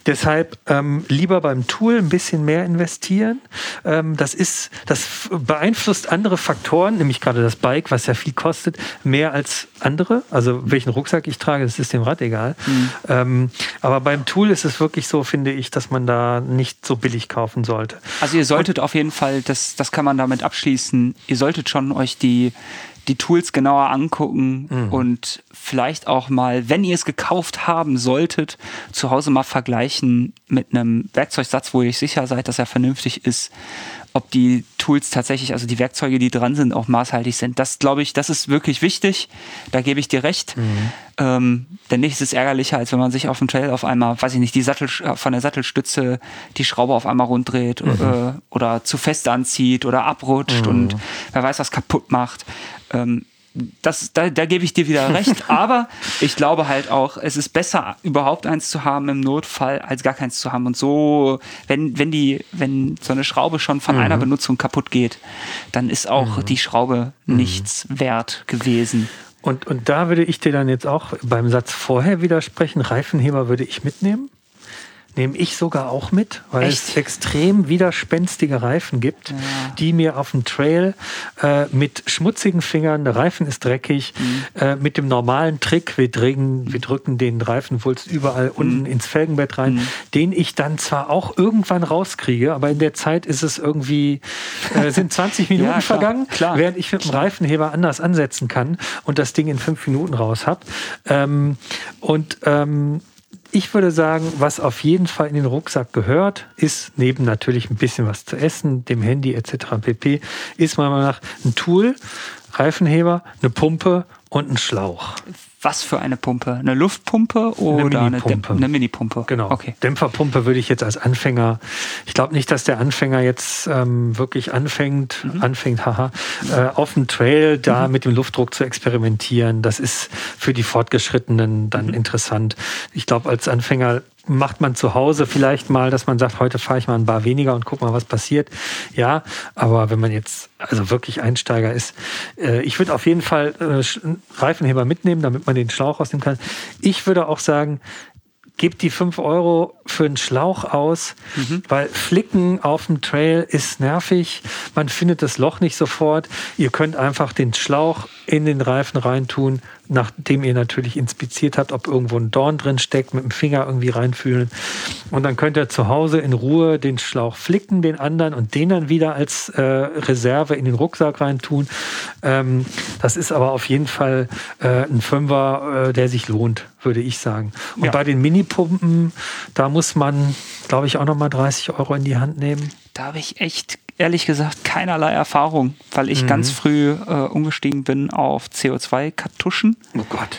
deshalb ähm, lieber beim Tool ein bisschen mehr investieren. Ähm, das ist, das beeinflusst andere Faktoren, nämlich gerade das Bike, was ja viel kostet, mehr als andere. Also welchen Rucksack ich trage, das ist dem Rad egal. Mhm. Ähm, aber beim Tool ist es wirklich so, finde ich, dass man da nicht so billig kaufen sollte. Also ihr solltet Und, auf jeden Fall, das, das kann man damit abschließen, ihr solltet schon euch die die Tools genauer angucken mhm. und vielleicht auch mal, wenn ihr es gekauft haben solltet, zu Hause mal vergleichen mit einem Werkzeugsatz, wo ihr euch sicher seid, dass er vernünftig ist, ob die Tools tatsächlich, also die Werkzeuge, die dran sind, auch maßhaltig sind. Das, glaube ich, das ist wirklich wichtig. Da gebe ich dir recht. Mhm. Ähm, denn nichts ist ärgerlicher, als wenn man sich auf dem Trail auf einmal, weiß ich nicht, die Sattel, von der Sattelstütze die Schraube auf einmal runddreht mhm. äh, oder zu fest anzieht oder abrutscht mhm. und wer weiß, was kaputt macht. Ähm, Das, da, da gebe ich dir wieder recht, aber ich glaube halt auch, es ist besser, überhaupt eins zu haben im Notfall, als gar keins zu haben. Und so, wenn, wenn die, wenn so eine Schraube schon von mhm. einer Benutzung kaputt geht, dann ist auch mhm. die Schraube mhm. nichts wert gewesen. Und, und da würde ich dir dann jetzt auch beim Satz vorher widersprechen, Reifenheber würde ich mitnehmen. Nehme ich sogar auch mit, weil Echt? es extrem widerspenstige Reifen gibt, ja. die mir auf dem Trail äh, mit schmutzigen Fingern, der Reifen ist dreckig, mhm. äh, mit dem normalen Trick, wir drücken, wir drücken den Reifenwulst überall mhm. unten ins Felgenbett rein, mhm. den ich dann zwar auch irgendwann rauskriege, aber in der Zeit ist es irgendwie, äh, sind zwanzig Minuten ja, klar, vergangen, klar. während ich mit dem Reifenheber anders ansetzen kann und das Ding in fünf Minuten raus habe. Ähm, und ähm, Ich würde sagen, was auf jeden Fall in den Rucksack gehört, ist neben natürlich ein bisschen was zu essen, dem Handy et cetera pp., ist meiner Meinung nach ein Tool, Reifenheber, eine Pumpe und ein Schlauch. Was für eine Pumpe? Eine Luftpumpe oder eine Mini-Pumpe? Eine Mini-Pumpe. Genau. Okay. Dämpferpumpe würde ich jetzt als Anfänger, ich glaube nicht, dass der Anfänger jetzt ähm, wirklich anfängt, mhm. anfängt, haha, äh, auf dem Trail da mhm. mit dem Luftdruck zu experimentieren. Das ist für die Fortgeschrittenen dann mhm. interessant. Ich glaube, als Anfänger macht man zu Hause vielleicht mal, dass man sagt, heute fahre ich mal ein Bar weniger und guck mal, was passiert. Ja, aber wenn man jetzt also wirklich Einsteiger ist, äh, ich würde auf jeden Fall äh, Reifenheber mitnehmen, damit man den Schlauch rausnehmen kann. Ich würde auch sagen, gebt die fünf Euro für einen Schlauch aus, mhm. weil Flicken auf dem Trail ist nervig. Man findet das Loch nicht sofort. Ihr könnt einfach den Schlauch in den Reifen reintun, nachdem ihr natürlich inspiziert habt, ob irgendwo ein Dorn drin steckt, mit dem Finger irgendwie reinfühlen. Und dann könnt ihr zu Hause in Ruhe den Schlauch flicken, den anderen, und den dann wieder als äh, Reserve in den Rucksack reintun. Ähm, das ist aber auf jeden Fall äh, ein Fünfer, äh, der sich lohnt, würde ich sagen. Und ja. bei den Minipumpen, da muss man, glaube ich, auch nochmal dreißig Euro in die Hand nehmen. Da habe ich echt, ehrlich gesagt, keinerlei Erfahrung, weil ich mhm. ganz früh äh, umgestiegen bin auf C O zwei Kartuschen. Oh Gott.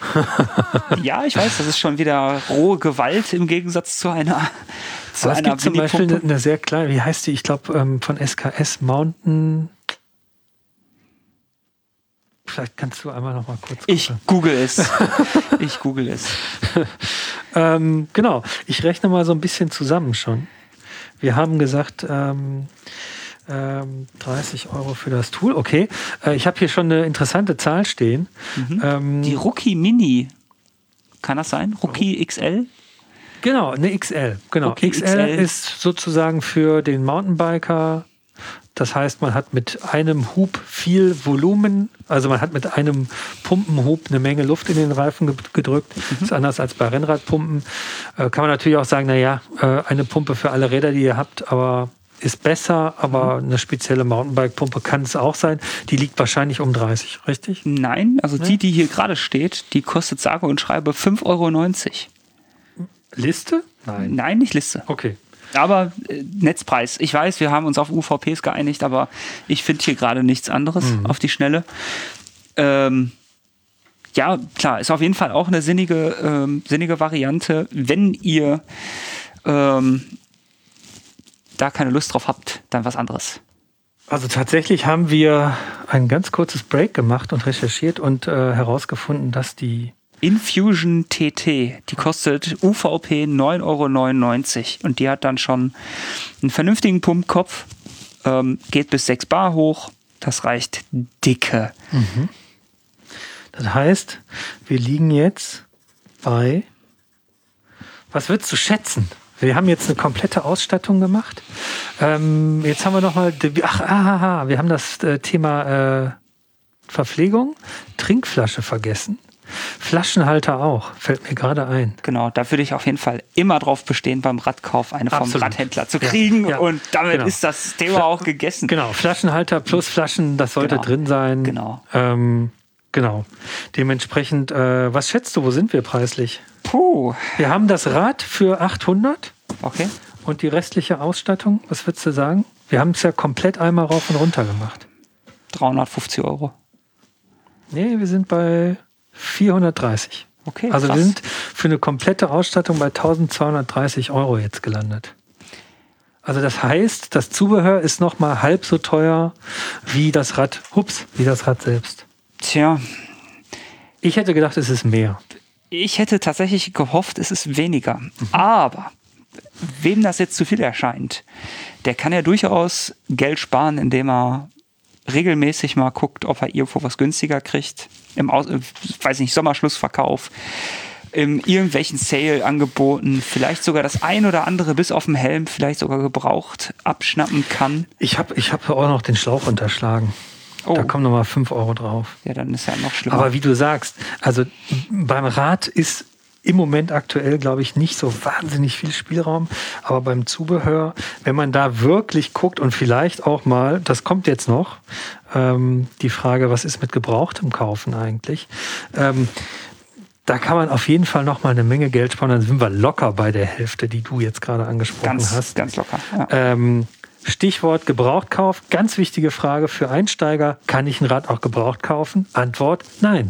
Ja, ich weiß, das ist schon wieder rohe Gewalt im Gegensatz zu einer zu Aber es einer gibt zum Beispiel eine sehr kleine, wie heißt die? Ich glaube, ähm, von S K S Mountain. Vielleicht kannst du einmal noch mal kurz gucken. Ich google es. Ich google es. ähm, genau. Ich rechne mal so ein bisschen zusammen schon. Wir haben gesagt, ähm, ähm, dreißig Euro für das Tool. Okay. Äh, ich habe hier schon eine interessante Zahl stehen. Mhm. Ähm, Die Rookie Mini. Kann das sein? Rookie X L? Genau, eine X L. Genau. Rookie X L, X L ist sozusagen für den Mountainbiker. Das heißt, man hat mit einem Hub viel Volumen, also man hat mit einem Pumpenhub eine Menge Luft in den Reifen gedrückt. Mhm. Das ist anders als bei Rennradpumpen. Äh, kann man natürlich auch sagen, naja, äh, eine Pumpe für alle Räder, die ihr habt, aber ist besser, aber mhm. eine spezielle Mountainbike-Pumpe kann es auch sein. Die liegt wahrscheinlich um dreißig, richtig? Nein, also ja. die, die hier gerade steht, die kostet sage und schreibe fünf Euro neunzig. Liste? Nein. Nein, nicht Liste. Okay. Aber äh, Netzpreis. Ich weiß, wir haben uns auf U V Ps geeinigt, aber ich finde hier gerade nichts anderes mhm. auf die Schnelle. Ähm, ja, klar, ist auf jeden Fall auch eine sinnige, ähm, sinnige Variante. Wenn ihr ähm, da keine Lust drauf habt, dann was anderes. Also tatsächlich haben wir ein ganz kurzes Break gemacht und recherchiert und äh, herausgefunden, dass die Infusion T T, die kostet U V P neun Euro neunundneunzig und die hat dann schon einen vernünftigen Pumpkopf, ähm, geht bis sechs Bar hoch, das reicht dicke. Mhm. Das heißt, wir liegen jetzt bei Was würdest du schätzen? Wir haben jetzt eine komplette Ausstattung gemacht. Ähm, jetzt haben wir noch mal, ach, aha, wir haben das äh, Thema äh, Verpflegung, Trinkflasche vergessen. Flaschenhalter auch, fällt mir gerade ein. Genau, da würde ich auf jeden Fall immer drauf bestehen, beim Radkauf eine vom Absolut. Radhändler zu kriegen. Ja, ja. Und damit Genau. ist das Thema Fla- auch gegessen. Genau, Flaschenhalter plus Flaschen, das sollte Genau. drin sein. Genau. Ähm, genau. Dementsprechend, äh, was schätzt du, wo sind wir preislich? Puh. Wir haben das Rad für achthundert. Okay. Und die restliche Ausstattung, was würdest du sagen? Wir haben es ja komplett einmal rauf und runter gemacht. dreihundertfünfzig Euro. Nee, wir sind bei vierhundertdreißig. Okay, also krass. wir sind für eine komplette Ausstattung bei eintausendzweihundertdreißig Euro jetzt gelandet. Also das heißt, das Zubehör ist noch mal halb so teuer wie das Rad, hups, wie das Rad selbst. Tja, Ich hätte gedacht, es ist mehr. ich hätte tatsächlich gehofft, es ist weniger. Mhm. Aber wem das jetzt zu viel erscheint, der kann ja durchaus Geld sparen, indem er regelmäßig mal guckt, ob er irgendwo was günstiger kriegt. Im Aus- weiß nicht, Sommerschlussverkauf, in irgendwelchen Sale-Angeboten, vielleicht sogar das ein oder andere bis auf den Helm, vielleicht sogar gebraucht, abschnappen kann. Ich habe ich hab auch noch den Schlauch unterschlagen. Oh. Da kommen nochmal fünf Euro drauf. Ja, dann ist ja noch schlimmer. Aber wie du sagst, also beim Rad ist im Moment aktuell, glaube ich, nicht so wahnsinnig viel Spielraum. Aber beim Zubehör, wenn man da wirklich guckt und vielleicht auch mal, das kommt jetzt noch, ähm, die Frage, was ist mit gebrauchtem Kaufen eigentlich? Ähm, da kann man auf jeden Fall noch mal eine Menge Geld sparen. Dann sind wir locker bei der Hälfte, die du jetzt gerade angesprochen ganz, hast. Ganz locker, ja. Ähm, Stichwort Gebrauchtkauf. Ganz wichtige Frage für Einsteiger. Kann ich ein Rad auch gebraucht kaufen? Antwort, nein.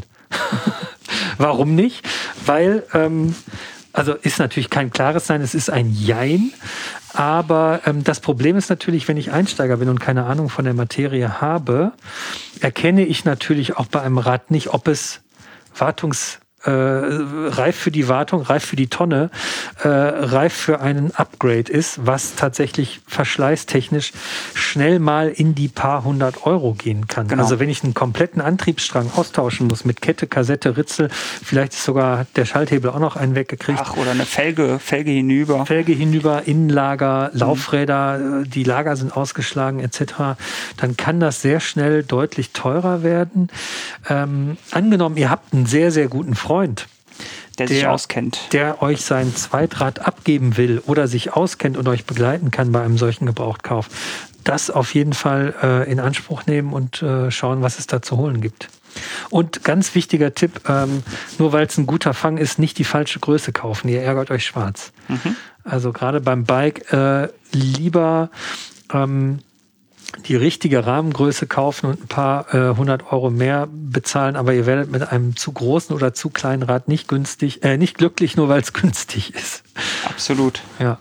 Warum nicht? Weil, ähm, also ist natürlich kein klares Nein, es ist ein Jein. Aber ähm, das Problem ist natürlich, wenn ich Einsteiger bin und keine Ahnung von der Materie habe, erkenne ich natürlich auch bei einem Rad nicht, ob es wartungs Äh, reif für die Wartung, reif für die Tonne, äh, reif für einen Upgrade ist, was tatsächlich verschleißtechnisch schnell mal in die paar hundert Euro gehen kann. Genau. Also wenn ich einen kompletten Antriebsstrang austauschen muss mit Kette, Kassette, Ritzel, vielleicht ist sogar der Schalthebel auch noch einen weggekriegt. Ach, oder eine Felge, Felge hinüber. Felge hinüber, Innenlager, Laufräder, mhm. die Lager sind ausgeschlagen et cetera. Dann kann das sehr schnell deutlich teurer werden. Ähm, angenommen, ihr habt einen sehr, sehr guten Freund, der sich auskennt, der euch sein Zweitrad abgeben will oder sich auskennt und euch begleiten kann bei einem solchen Gebrauchtkauf. Das auf jeden Fall äh, in Anspruch nehmen und äh, schauen, was es da zu holen gibt. Und ganz wichtiger Tipp, ähm, nur weil es ein guter Fang ist, nicht die falsche Größe kaufen. Ihr ärgert euch schwarz. Mhm. Also gerade beim Bike äh, lieber ähm, die richtige Rahmengröße kaufen und ein paar äh, hundert Euro mehr bezahlen, aber ihr werdet mit einem zu großen oder zu kleinen Rad nicht günstig, äh, nicht glücklich, nur weil es günstig ist. Absolut. Ja.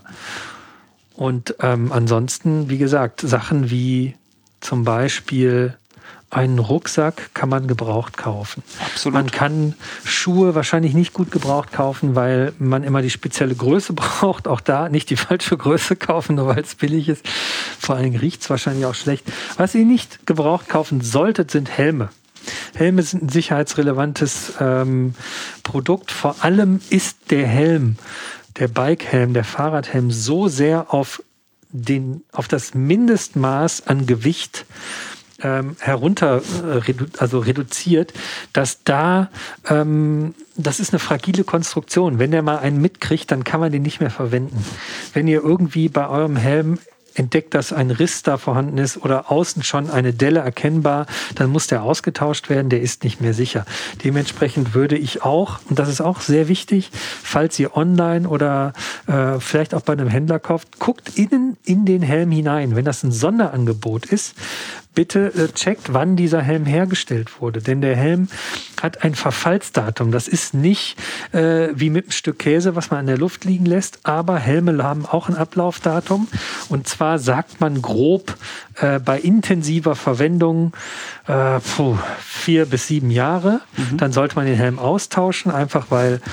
Und ähm, ansonsten, wie gesagt, Sachen wie zum Beispiel einen Rucksack kann man gebraucht kaufen. Absolut. Man kann Schuhe wahrscheinlich nicht gut gebraucht kaufen, weil man immer die spezielle Größe braucht. Auch da nicht die falsche Größe kaufen, nur weil es billig ist. Vor allen Dingen riecht es wahrscheinlich auch schlecht. Was ihr nicht gebraucht kaufen solltet, sind Helme. Helme sind ein sicherheitsrelevantes ähm, Produkt. Vor allem ist der Helm, der Bikehelm, der Fahrradhelm so sehr auf, den, auf das Mindestmaß an Gewicht Ähm, herunter äh, redu also reduziert, dass da ähm, das ist eine fragile Konstruktion. Wenn der mal einen mitkriegt, dann kann man den nicht mehr verwenden. Wenn ihr irgendwie bei eurem Helm entdeckt, dass ein Riss da vorhanden ist oder außen schon eine Delle erkennbar, dann muss der ausgetauscht werden, der ist nicht mehr sicher. Dementsprechend würde ich auch, und das ist auch sehr wichtig, falls ihr online oder äh, vielleicht auch bei einem Händler kauft, guckt innen in den Helm hinein. Wenn das ein Sonderangebot ist, bitte äh, checkt, wann dieser Helm hergestellt wurde. Denn der Helm hat ein Verfallsdatum. Das ist nicht äh, wie mit einem Stück Käse, was man in der Luft liegen lässt, aber Helme haben auch ein Ablaufdatum. Und zwar sagt man grob äh, bei intensiver Verwendung äh, puh, vier bis sieben Jahre. Mhm. Dann sollte man den Helm austauschen, einfach weil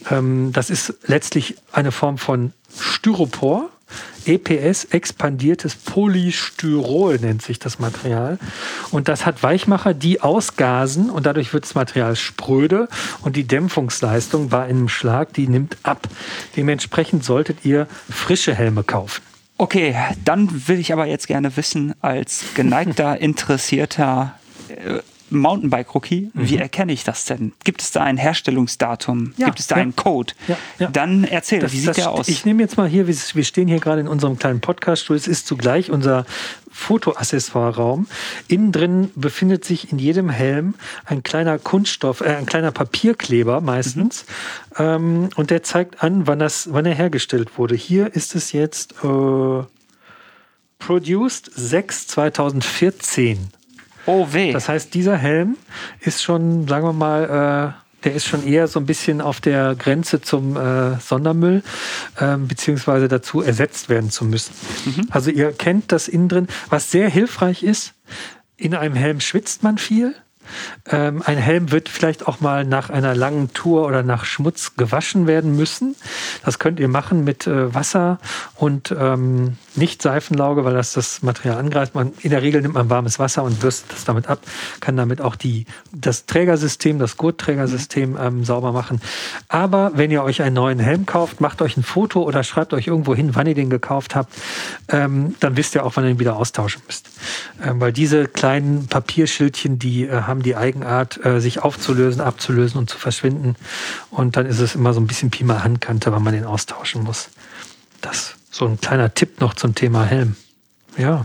Ähm, das ist letztlich eine Form von Styropor. E P S, expandiertes Polystyrol nennt sich das Material. Und das hat Weichmacher, die ausgasen und dadurch wird das Material spröde und die Dämpfungsleistung bei einem Schlag, die nimmt ab. Dementsprechend solltet ihr frische Helme kaufen. Okay, dann will ich aber jetzt gerne wissen, als geneigter, interessierter äh, Mountainbike-Rookie, mhm. wie erkenne ich das denn? Gibt es da ein Herstellungsdatum? Ja, Gibt es da ja. einen Code? Ja, ja. Dann erzähl, das, wie sieht das, der aus? Ich nehme jetzt mal hier, wir stehen hier gerade in unserem kleinen Podcast-Stuhl. Es ist zugleich unser Fotoaccessoire-Raum. Innen drin befindet sich in jedem Helm ein kleiner Kunststoff, äh, ein kleiner Papierkleber meistens. Mhm. Ähm, und der zeigt an, wann, das, wann er hergestellt wurde. Hier ist es jetzt äh, Produced sechs zweitausendvierzehn. Oh weh. Das heißt, dieser Helm ist schon, sagen wir mal, äh, der ist schon eher so ein bisschen auf der Grenze zum äh, Sondermüll, äh, beziehungsweise dazu ersetzt werden zu müssen. Mhm. Also ihr kennt das innen drin. Was sehr hilfreich ist, in einem Helm schwitzt man viel. Ähm, ein Helm wird vielleicht auch mal nach einer langen Tour oder nach Schmutz gewaschen werden müssen. Das könnt ihr machen mit äh, Wasser und ähm, nicht Seifenlauge, weil das das Material angreift. Man, in der Regel nimmt man warmes Wasser und bürstet das damit ab, kann damit auch die, das Trägersystem, das Gurtträgersystem ähm, sauber machen. Aber wenn ihr euch einen neuen Helm kauft, macht euch ein Foto oder schreibt euch irgendwo hin, wann ihr den gekauft habt. Ähm, dann wisst ihr auch, wann ihr ihn wieder austauschen müsst. Ähm, weil diese kleinen Papierschildchen, die äh, haben die Eigenart, äh, sich aufzulösen, abzulösen und zu verschwinden. Und dann ist es immer so ein bisschen Pi mal Handkante, wenn man den austauschen muss. Das so ein kleiner Tipp noch zum Thema Helm. Ja.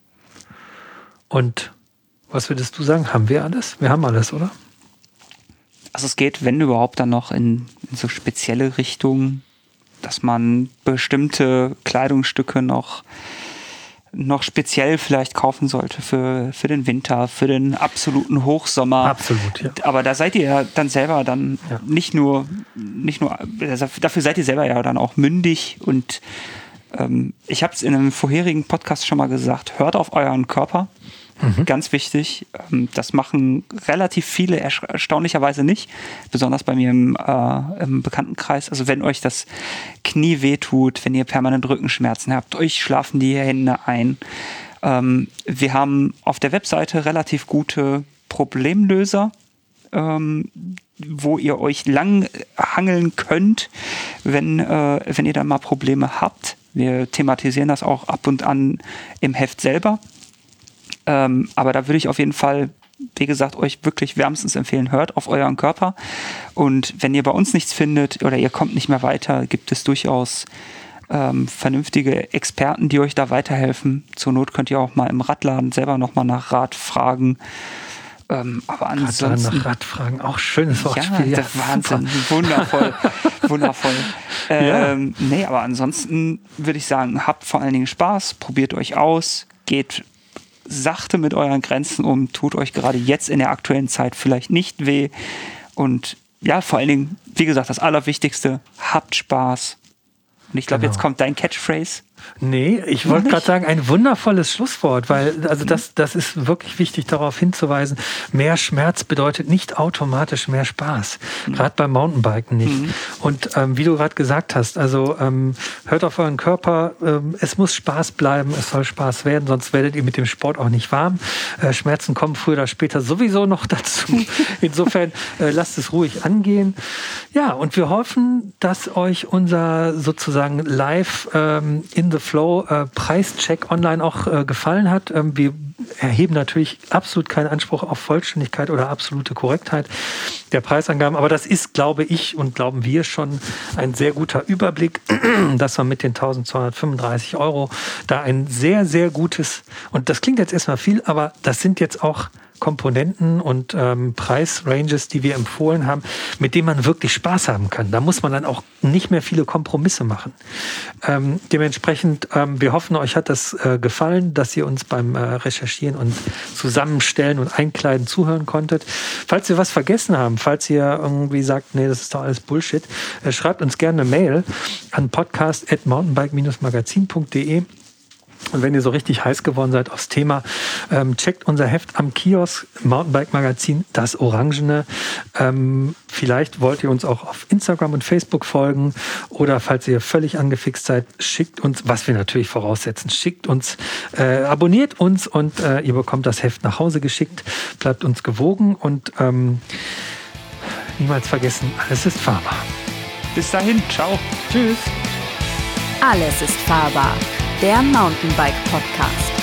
Und was würdest du sagen? Haben wir alles? Wir haben alles, oder? Also es geht, wenn überhaupt, dann noch in, in so spezielle Richtungen, dass man bestimmte Kleidungsstücke noch noch speziell vielleicht kaufen sollte für, für den Winter, für den absoluten Hochsommer. Absolut, ja. Aber da seid ihr ja dann selber dann ja. nicht nur, nicht nur, dafür seid ihr selber ja dann auch mündig und ähm, ich habe es in einem vorherigen Podcast schon mal gesagt, hört auf euren Körper. Mhm. Ganz wichtig. Das machen relativ viele erstaunlicherweise nicht. Besonders bei mir im, äh, im Bekanntenkreis. Also wenn euch das Knie wehtut, wenn ihr permanent Rückenschmerzen habt, euch schlafen die Hände ein. Ähm, wir haben auf der Webseite relativ gute Problemlöser, ähm, wo ihr euch lang hangeln könnt, wenn, äh, wenn ihr da mal Probleme habt. Wir thematisieren das auch ab und an im Heft selber. Ähm, aber da würde ich auf jeden Fall, wie gesagt, euch wirklich wärmstens empfehlen, hört auf euren Körper. Und wenn ihr bei uns nichts findet oder ihr kommt nicht mehr weiter, gibt es durchaus ähm, vernünftige Experten, die euch da weiterhelfen. Zur Not könnt ihr auch mal im Radladen selber nochmal nach Rat fragen. Ähm, aber ansonsten... Radladen nach Rat fragen, auch schönes Wortspiel. Ja, ja, Wahnsinn, wundervoll, wundervoll. Ähm, ja. Nee, aber ansonsten würde ich sagen, habt vor allen Dingen Spaß, probiert euch aus, geht sachte mit euren Grenzen um, tut euch gerade jetzt in der aktuellen Zeit vielleicht nicht weh und ja, vor allen Dingen, wie gesagt, das Allerwichtigste, habt Spaß. Und ich glaube, genau. Jetzt kommt dein Catchphrase. Nee, ich wollte gerade sagen, ein wundervolles Schlusswort, weil also das, das ist wirklich wichtig, darauf hinzuweisen, mehr Schmerz bedeutet nicht automatisch mehr Spaß, mhm. gerade beim Mountainbiken nicht. Mhm. Und ähm, wie du gerade gesagt hast, also ähm, hört auf euren Körper, ähm, es muss Spaß bleiben, es soll Spaß werden, sonst werdet ihr mit dem Sport auch nicht warm. Äh, Schmerzen kommen früher oder später sowieso noch dazu. Insofern äh, lasst es ruhig angehen. Ja, und wir hoffen, dass euch unser sozusagen live ähm, in the Flow äh, Preischeck online auch äh, gefallen hat. Ähm, wir erheben natürlich absolut keinen Anspruch auf Vollständigkeit oder absolute Korrektheit der Preisangaben, aber das ist, glaube ich und glauben wir schon, ein sehr guter Überblick, dass man mit den eintausendzweihundertfünfunddreißig Euro da ein sehr, sehr gutes, und das klingt jetzt erstmal viel, aber das sind jetzt auch Komponenten und ähm, Preisranges, die wir empfohlen haben, mit denen man wirklich Spaß haben kann. Da muss man dann auch nicht mehr viele Kompromisse machen. Ähm, dementsprechend, ähm, wir hoffen, euch hat das äh, gefallen, dass ihr uns beim äh, Recherchieren und Zusammenstellen und Einkleiden zuhören konntet. Falls wir was vergessen haben, falls ihr irgendwie sagt, nee, das ist doch alles Bullshit, äh, schreibt uns gerne eine Mail an podcast at mountainbike dash magazin punkt de. Und wenn ihr so richtig heiß geworden seid aufs Thema, ähm, checkt unser Heft am Kiosk, Mountainbike-Magazin, das Orangene. Ähm, vielleicht wollt ihr uns auch auf Instagram und Facebook folgen oder falls ihr völlig angefixt seid, schickt uns, was wir natürlich voraussetzen, schickt uns, äh, abonniert uns und äh, ihr bekommt das Heft nach Hause geschickt. Bleibt uns gewogen und ähm, niemals vergessen, alles ist fahrbar. Bis dahin, ciao. Tschüss. Alles ist fahrbar. Der Mountainbike Podcast.